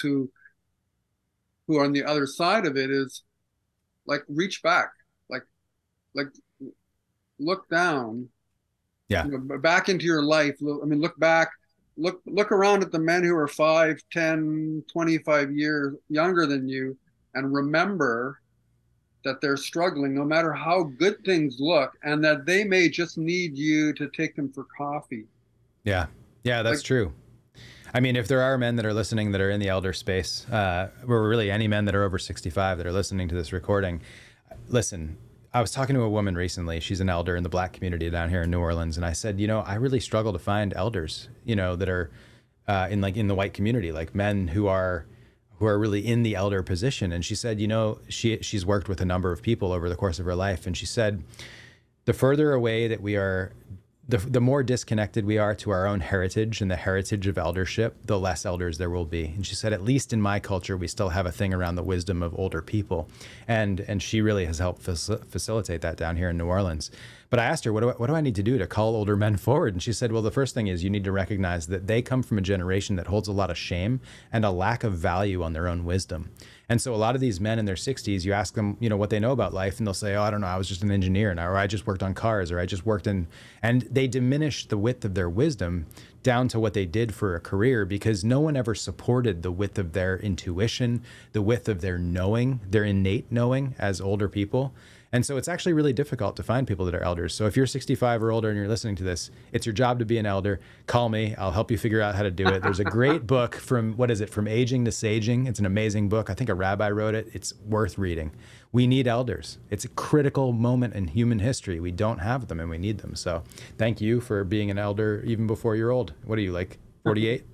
who are on the other side of it is like reach back, like like look down, Yeah. back into your life. I mean, look back, look around at the men who are 5, 10, 25 years younger than you, and remember that they're struggling no matter how good things look, and that they may just need you to take them for coffee. Yeah. Yeah, that's Like, true. I mean, if there are men that are listening that are in the elder space, or really any men that are over 65 that are listening to this recording, listen, I was talking to a woman recently. She's an elder in the Black community down here in New Orleans. And I said, I really struggle to find elders, that are in the white community, like men who are really in the elder position. And she said, she's worked with a number of people over the course of her life. And she said, the further away that we are, the more disconnected we are to our own heritage and the heritage of eldership, the less elders there will be. And she said, at least in my culture, we still have a thing around the wisdom of older people. And she really has helped facilitate that down here in New Orleans. But I asked her, what do I need to do to call older men forward? And she said, well, the first thing is you need to recognize that they come from a generation that holds a lot of shame and a lack of value on their own wisdom. And so a lot of these men in their 60s, you ask them, what they know about life, and they'll say, oh, I don't know, I was just an engineer, or I just worked on cars, or I just worked in, and they diminish the width of their wisdom down to what they did for a career because no one ever supported the width of their intuition, the width of their knowing, their innate knowing as older people. And so it's actually really difficult to find people that are elders. So if you're 65 or older and you're listening to this, it's your job to be an elder. Call me. I'll help you figure out how to do it. There's a great book from From Aging to Saging. It's an amazing book. I think a rabbi wrote it. It's worth reading. We need elders. It's a critical moment in human history. We don't have them and we need them. So thank you for being an elder even before you're old. What are you, like 48?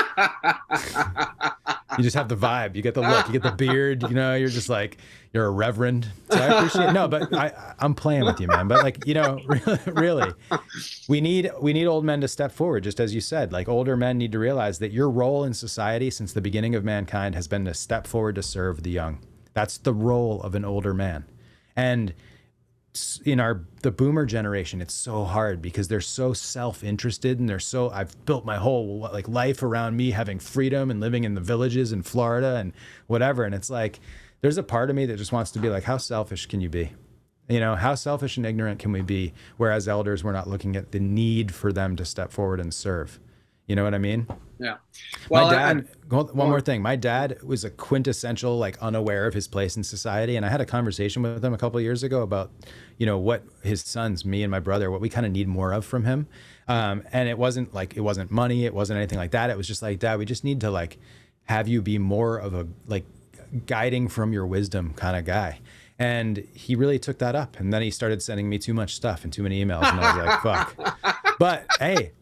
You just have the vibe. You get the look. You get the beard. You're just like, you're a reverend. So I appreciate it. No, but I'm playing with you, man. But like, really, we need old men to step forward, just as you said. Like older men need to realize that your role in society since the beginning of mankind has been to step forward to serve the young. That's the role of an older man. And in the boomer generation, it's so hard because they're so self-interested and I've built my whole life around me having freedom and living in the villages in Florida and whatever. And it's like, there's a part of me that just wants to be like, how selfish can you be? How selfish and ignorant can we be? Whereas elders, we're not looking at the need for them to step forward and serve. You know what I mean? Yeah. Well, my dad, one more thing. My dad was a quintessential, unaware of his place in society. And I had a conversation with him a couple of years ago about, what his sons, me and my brother, what we kind of need more of from him. And it wasn't money. It wasn't anything like that. It was just like, Dad, we just need to have you be more of a guiding from your wisdom kind of guy. And he really took that up. And then he started sending me too much stuff and too many emails. And I was like, fuck. But hey,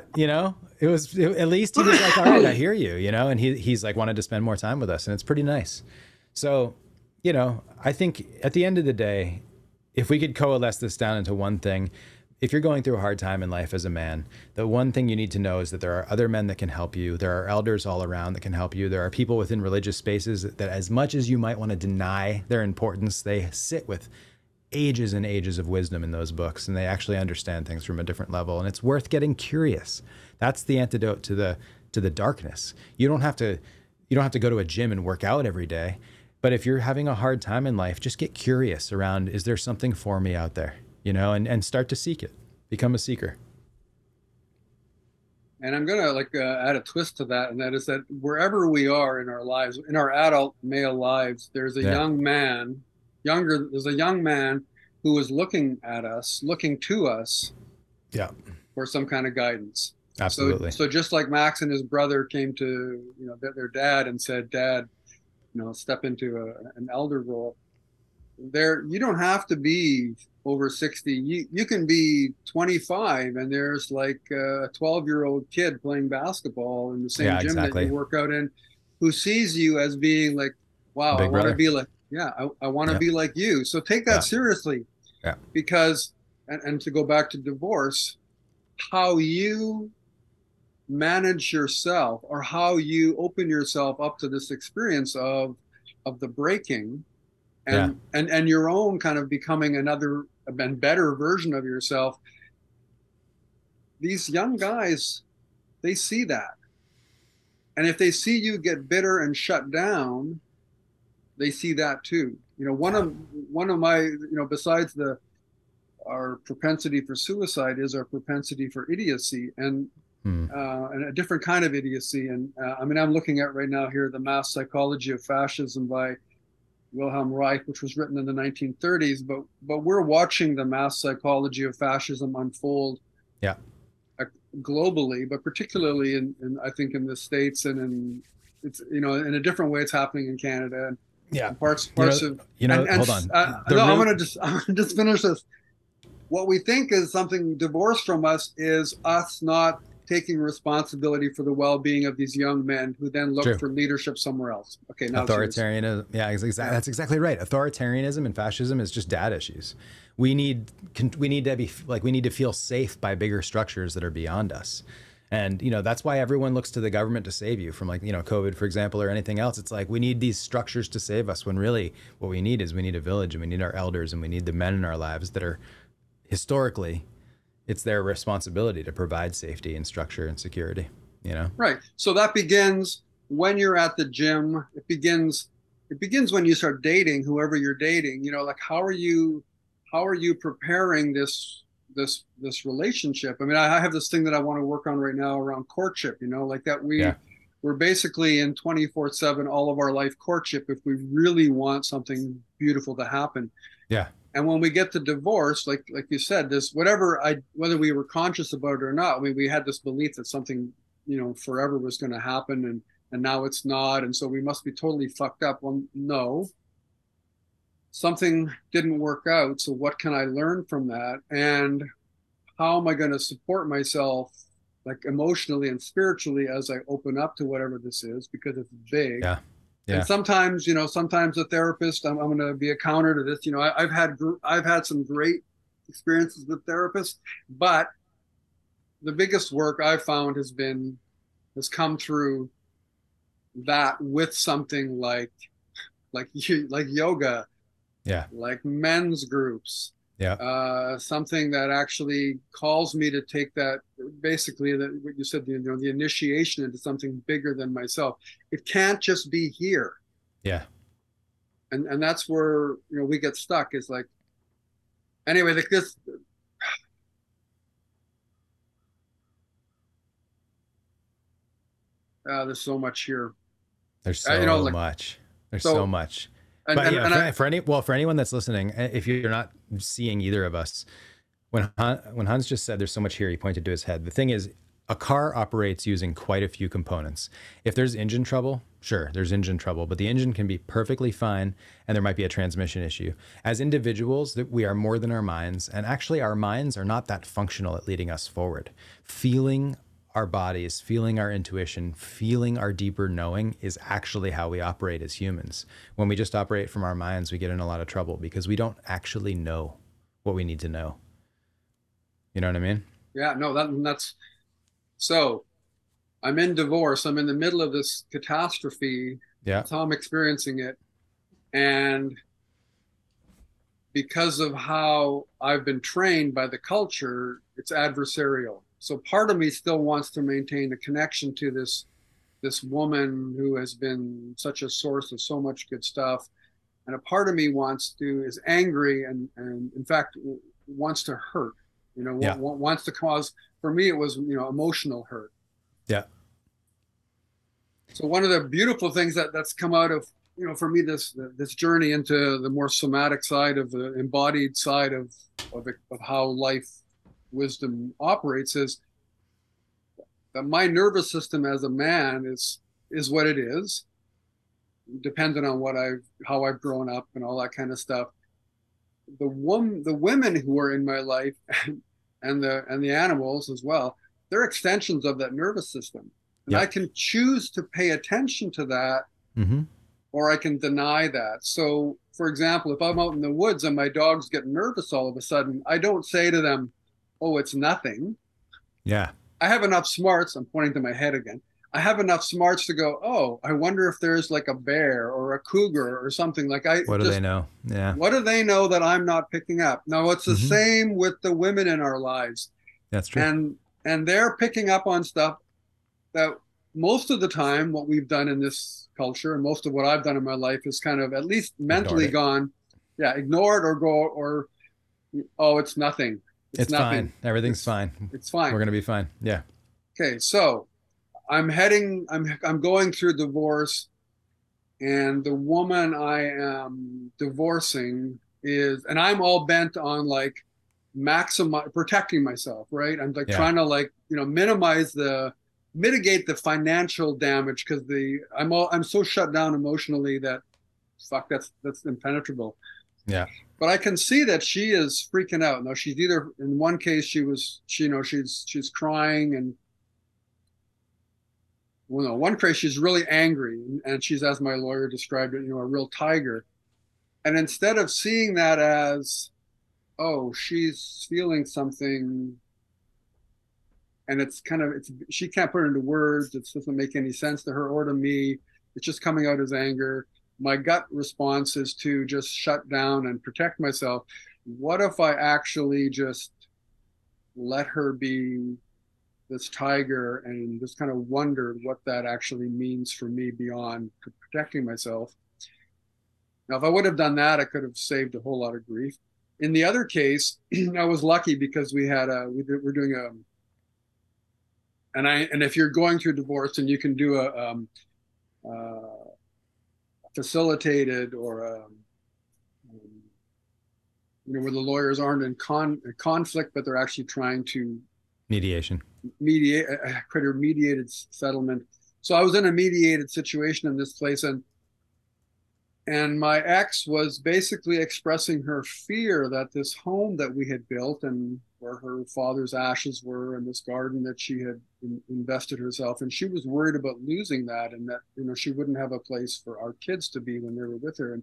at least he was like, all right, I hear you, and he's wanted to spend more time with us, and it's pretty nice. So, I think at the end of the day, if we could coalesce this down into one thing, if you're going through a hard time in life as a man, the one thing you need to know is that there are other men that can help you. There are elders all around that can help you. There are people within religious spaces that, as much as you might want to deny their importance, they sit with ages and ages of wisdom in those books, and they actually understand things from a different level. And it's worth getting curious. That's the antidote to the darkness. You don't have to go to a gym and work out every day. But if you're having a hard time in life, just get curious around, is there something for me out there? And start to seek it. Become a seeker. And I'm going to add a twist to that. And that is that wherever we are in our lives, in our adult male lives, there's a young man who is looking at us, looking to us for some kind of guidance. Absolutely. So just like Max and his brother came to, their dad and said, Dad, step into an elder role. You don't have to be over 60. You can be 25 and there's like a 12-year-old kid playing basketball in the same gym that you work out in, who sees you as being like, wow, I want to be like, I want to be like you. So take that seriously. Yeah. Because, and to go back to divorce, how you manage yourself or how you open yourself up to this experience of the breaking and your own kind of becoming another and better version of yourself. These young guys, they see that. And if they see you get bitter and shut down, they see that too. One of my, besides our propensity for suicide is our propensity for idiocy and a different kind of idiocy. And I'm looking at right now here, The Mass Psychology of Fascism by Wilhelm Reich, which was written in the 1930s, but we're watching the mass psychology of fascism unfold globally, but particularly in I think in the States, and it's in a different way it's happening in Canada and parts of hold on. I'm gonna just finish this. What we think is something divorced from us is us not taking responsibility for the well-being of these young men who then look for leadership somewhere else. Okay, now authoritarianism. That's exactly right. Authoritarianism and fascism is just dad issues. We need to feel safe by bigger structures that are beyond us. And, that's why everyone looks to the government to save you from COVID, for example, or anything else. It's like, we need these structures to save us, when really what we need is we need a village, and we need our elders, and we need the men in our lives that are historically, it's their responsibility to provide safety and structure and security, Right. So that begins when you're at the gym. It begins when you start dating whoever you're dating, how are you preparing this relationship? I have this thing that I want to work on right now around courtship, we're basically in 24/7 all of our life courtship if we really want something beautiful to happen. Yeah. And when we get to divorce, like you said, this whether we were conscious about it or not, we had this belief that something, forever was going to happen, and now it's not, and so we must be totally fucked up. Well, no, something didn't work out. So what can I learn from that, and how am I going to support myself, like emotionally and spiritually, as I open up to whatever this is, because it's big. Yeah. And sometimes a therapist, I'm going to be a counter to this. I've had some great experiences with therapists, but the biggest work I've found has come through that with something like yoga, like men's groups, something that actually calls me to take that, basically, that what you said, the initiation into something bigger than myself. It can't just be here. Yeah. And that's where, we get stuck. Is like, anyway, like this. There's so much here. There's so much. There's so much. For anyone that's listening, if you're not seeing either of us, when Hans just said there's so much here, he pointed to his head. The thing is, a car operates using quite a few components. If there's engine trouble, sure, there's engine trouble, but the engine can be perfectly fine, and there might be a transmission issue. As individuals, we are more than our minds, and actually our minds are not that functional at leading us forward. Feeling our bodies, feeling our intuition, feeling our deeper knowing is actually how we operate as humans. When we just operate from our minds, we get in a lot of trouble because we don't actually know what we need to know. You know what I mean? Yeah, no, that's so I'm in divorce. I'm in the middle of this catastrophe. Yeah. That's how I'm experiencing it. And because of how I've been trained by the culture, it's adversarial. So part of me still wants to maintain a connection to this woman who has been such a source of so much good stuff. And a part of me is angry and in fact wants to hurt, Yeah. wants to cause, for me, it was, emotional hurt. Yeah. So one of the beautiful things that's come out of, for me, this journey into the more somatic side of the embodied side of how life wisdom operates is that my nervous system as a man is what it is, dependent on how I've grown up and all that kind of stuff. The women who are in my life and the animals as well, they're extensions of that nervous system. And Yeah. I can choose to pay attention to that, Mm-hmm. or I can deny that. So, for example, if I'm out in the woods and my dogs get nervous all of a sudden, I don't say to them, "Oh, it's nothing." Yeah. I have enough smarts. I'm pointing to my head again. I have enough smarts to go, "Oh, I wonder if there's like a bear or a cougar or something." Like, I What do they just, know? Yeah. what do they know that I'm not picking up? Now, it's the Mm-hmm. same with the women in our lives. That's true. And they're picking up on stuff that most of the time what we've done in this culture and most of what I've done in my life is kind of at least Ignored mentally it. gone, yeah, ignored or go, or, oh, it's nothing. It's It's fine. nothing. Everything's It's fine. it's We're fine. gonna be fine. Yeah. Okay, so I'm going through divorce, and the woman I am divorcing and I'm all bent on like protecting myself, right? I'm like Yeah. trying to like, mitigate the financial damage because I'm so shut down emotionally that fuck, that's impenetrable. Yeah. But I can see that she is freaking out. Now she's either, in one case she's crying, and well, no, one case she's really angry, and she's, as my lawyer described it, a real tiger. And instead of seeing that as, oh, she's feeling something, and she can't put it into words, it doesn't make any sense to her or to me, it's just coming out as anger. My gut response is to just shut down and protect myself. What if I actually just let her be this tiger and just kind of wondered what that actually means for me beyond protecting myself? Now, if I would have done that, I could have saved a whole lot of grief. In the other case, I was lucky because we're doing and if you're going through divorce, and you can do a facilitated or where the lawyers aren't in conflict, but they're actually trying to Mediation. mediate a mediated settlement. So I was in a mediated situation in this place, and my ex was basically expressing her fear that this home that we had built, and where her father's ashes were, and this garden that she had invested herself in, she was worried about losing that, and that she wouldn't have a place for our kids to be when they were with her.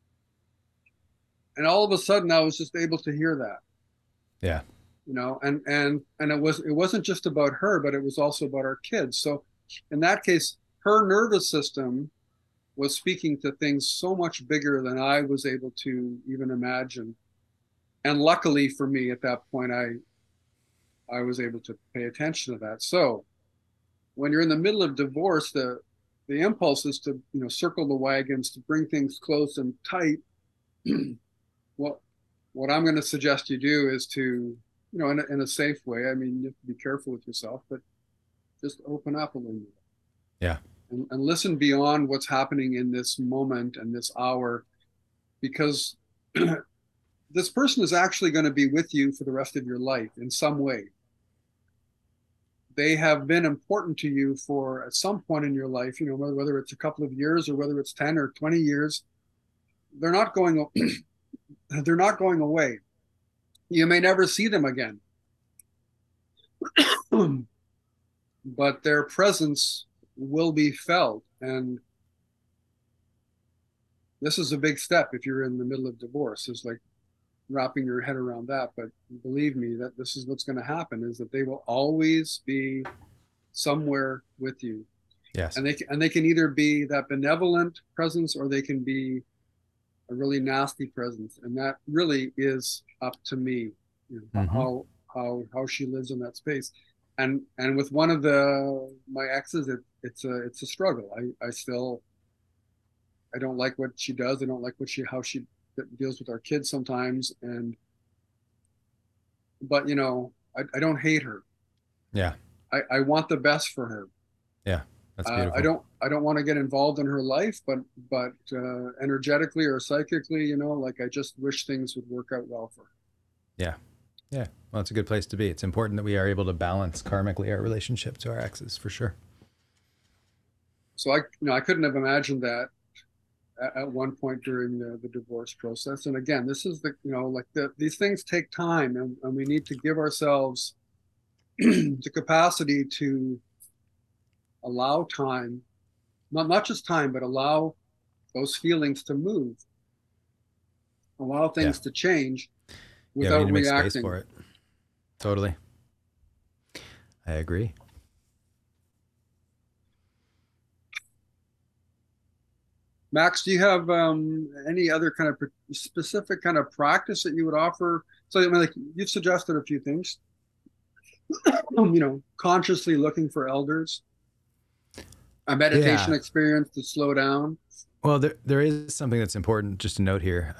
And all of a sudden I was just able to hear that. Yeah. And it wasn't just about her, but it was also about our kids. So in that case, her nervous system was speaking to things so much bigger than I was able to even imagine. And luckily for me, at that point, I was able to pay attention to that. So when you're in the middle of divorce, the impulse is to circle the wagons, to bring things close and tight. Well, what I'm going to suggest you do is to, in a safe way. I mean, you have to be careful with yourself, but just open up a little bit. Yeah. And listen beyond what's happening in this moment and this hour, because this person is actually going to be with you for the rest of your life in some way. They have been important to you for at some point in your life, whether it's a couple of years or whether it's 10 or 20 years. They're not going they're not going away. You may never see them again. But their presence will be felt. And this is a big step if you're in the middle of divorce. It's like wrapping your head around that, but believe me that this is what's going to happen, is that they will always be somewhere with you. Yes. And they can either be that benevolent presence, or they can be a really nasty presence, and that really is up to me, you know, Mm-hmm. how she lives in that space. And with one of the my exes, it's a struggle. I still, I don't like what she does. I don't like what she how she deals with our kids sometimes. And but you know, I don't hate her. Yeah. I want the best for her. Yeah. That's I beautiful. don't want to get involved in her life, but energetically or psychically, you know, like I just wish things would work out well for her. Yeah. Yeah. Well, it's a good place to be. It's important that we are able to balance karmically our relationship to our exes for sure. So I couldn't have imagined that at one point during the divorce process. And again, this is like these things take time, and we need to give ourselves the capacity to allow time, not just time, but allow those feelings to move, allow Yeah. things to change Yeah. We need without to make space reacting. for it. Totally. I agree. Max, do you have any other kind of specific kind of practice that you would offer? So, I mean, like you've suggested a few things, consciously looking for elders, a meditation Yeah. experience to slow down. Well, there is something that's important just to note here.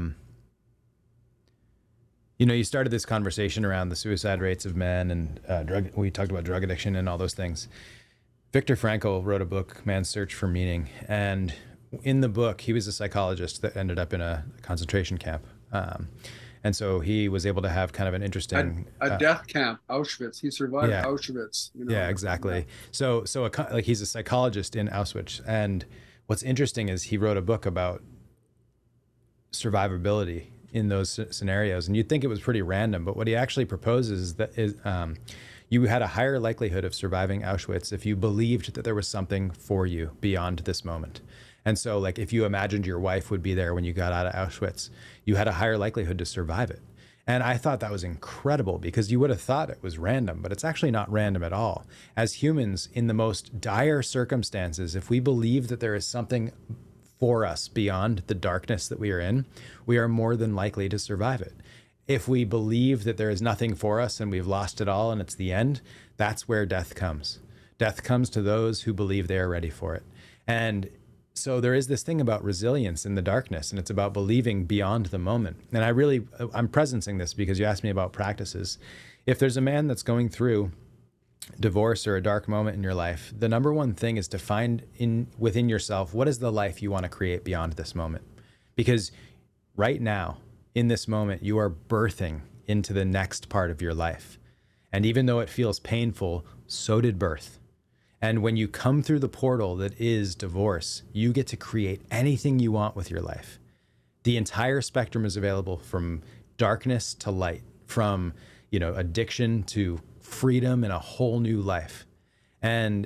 You started this conversation around the suicide rates of men and drug. We talked about drug addiction and all those things. Viktor Frankl wrote a book, Man's Search for Meaning. And in the book, he was a psychologist that ended up in a concentration camp. And so he was able to have kind of an A, interesting, a death camp, Auschwitz. He survived yeah, Auschwitz. yeah, Yeah. exactly. Like he's a psychologist in Auschwitz. And what's interesting is he wrote a book about survivability in those scenarios. And you'd think it was pretty random, but what he actually proposes is that you had a higher likelihood of surviving Auschwitz if you believed that there was something for you beyond this moment. And so, like, if you imagined your wife would be there when you got out of Auschwitz, you had a higher likelihood to survive it. And I thought that was incredible because you would have thought it was random, but it's actually not random at all. As humans, in the most dire circumstances, if we believe that there is something for us beyond the darkness that we are in, we are more than likely to survive it. If we believe that there is nothing for us and we've lost it all and it's the end, that's where death comes. Death comes to those who believe they are ready for it. And so there is this thing about resilience in the darkness, and it's about believing beyond the moment. And I'm presencing this because you asked me about practices. If there's a man that's going through divorce or a dark moment in your life, the number one thing is to find within yourself, what is the life you want to create beyond this moment? Because right now, in this moment, you are birthing into the next part of your life. And even though it feels painful, so did birth. And when you come through the portal that is divorce, you get to create anything you want with your life. The entire spectrum is available, from darkness to light, from, addiction to freedom and a whole new life. And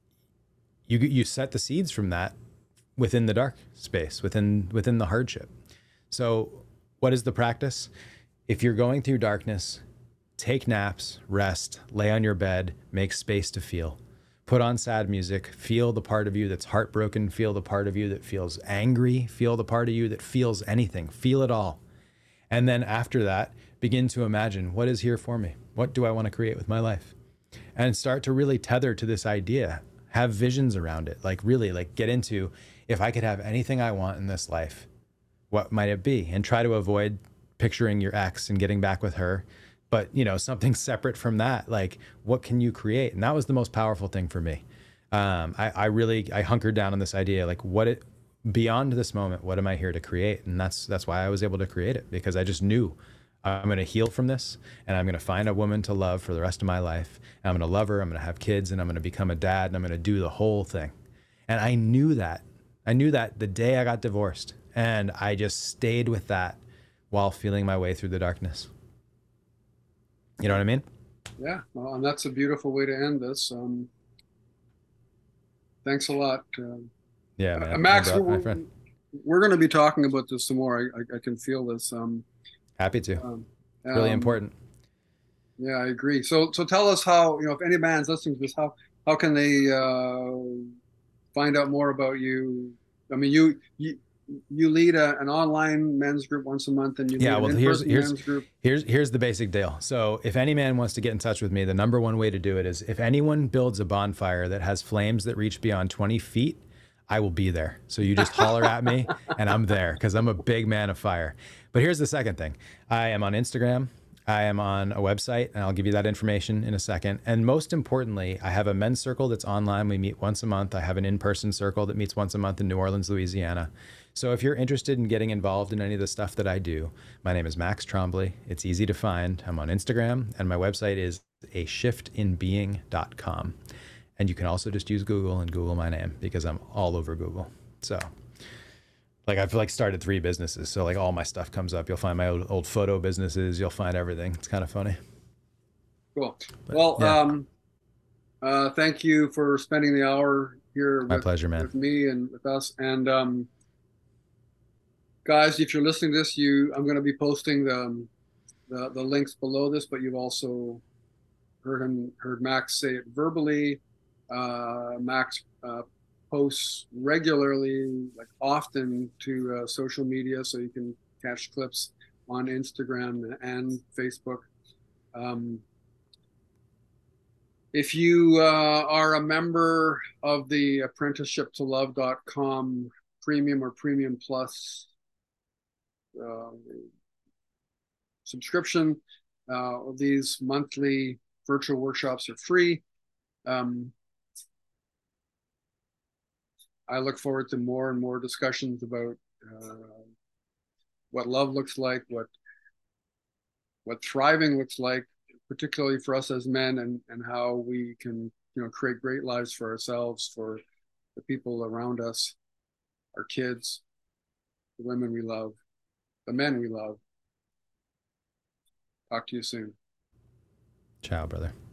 you set the seeds from that within the dark space, within the hardship. So what is the practice? If you're going through darkness, take naps, rest, lay on your bed, make space to feel. Put on sad music, feel the part of you that's heartbroken, feel the part of you that feels angry, feel the part of you that feels anything, feel it all. And then after that, begin to imagine, what is here for me? What do I want to create with my life? And start to really tether to this idea, have visions around it, like really like get into, if I could have anything I want in this life, what might it be? And try to avoid picturing your ex and getting back with her. But, something separate from that, like what can you create? And that was the most powerful thing for me. I hunkered down on this idea, like beyond this moment, what am I here to create? And that's why I was able to create it, because I just knew I'm going to heal from this, and I'm going to find a woman to love for the rest of my life. And I'm going to love her. I'm going to have kids, and I'm going to become a dad, and I'm going to do the whole thing. And I knew that the day I got divorced, and I just stayed with that while feeling my way through the darkness. You know what I mean? Yeah, well, and that's a beautiful way to end this. Thanks a lot, Yeah, man. Max. My friend. We're going to be talking about this some more. I can feel this. Happy to. Um, It's really um, important. yeah, I agree. So tell us how, if any man's listening to this, how can they find out more about you? I mean, you lead an online men's group once a month, and you Yeah, lead an well, in-person men's group. here's the basic deal. So, if any man wants to get in touch with me, the number one way to do it is if anyone builds a bonfire that has flames that reach beyond 20 feet, I will be there. So you just holler at me, and I'm there because I'm a big man of fire. But here's the second thing: I am on Instagram. I am on a website, and I'll give you that information in a second. And most importantly, I have a men's circle that's online. We meet once a month. I have an in-person circle that meets once a month in New Orleans, Louisiana. So if you're interested in getting involved in any of the stuff that I do, my name is Max Trombley. It's easy to find. I'm on Instagram, and my website is ashiftinbeing.com. And you can also just use Google and Google my name because I'm all over Google. So like I've like started 3 businesses. So like all my stuff comes up. You'll find my old photo businesses. You'll find everything. It's kind of funny. Cool. But Well, yeah, thank you for spending the hour here my pleasure, man. with me and with us. And guys, if you're listening to this, I'm going to be posting the links below this, but you've also heard Max say it verbally. Max posts regularly, like often, to social media, so you can catch clips on Instagram and Facebook. Um, if you are a member of the apprenticeshiptolove.com premium or premium plus uh, subscription, these monthly virtual workshops are free. Um, I look forward to more and more discussions about what love looks like, what thriving looks like, particularly for us as men, and how we can create great lives for ourselves, for the people around us, our kids, the women we love, the men we love. Talk to you soon. Ciao, brother.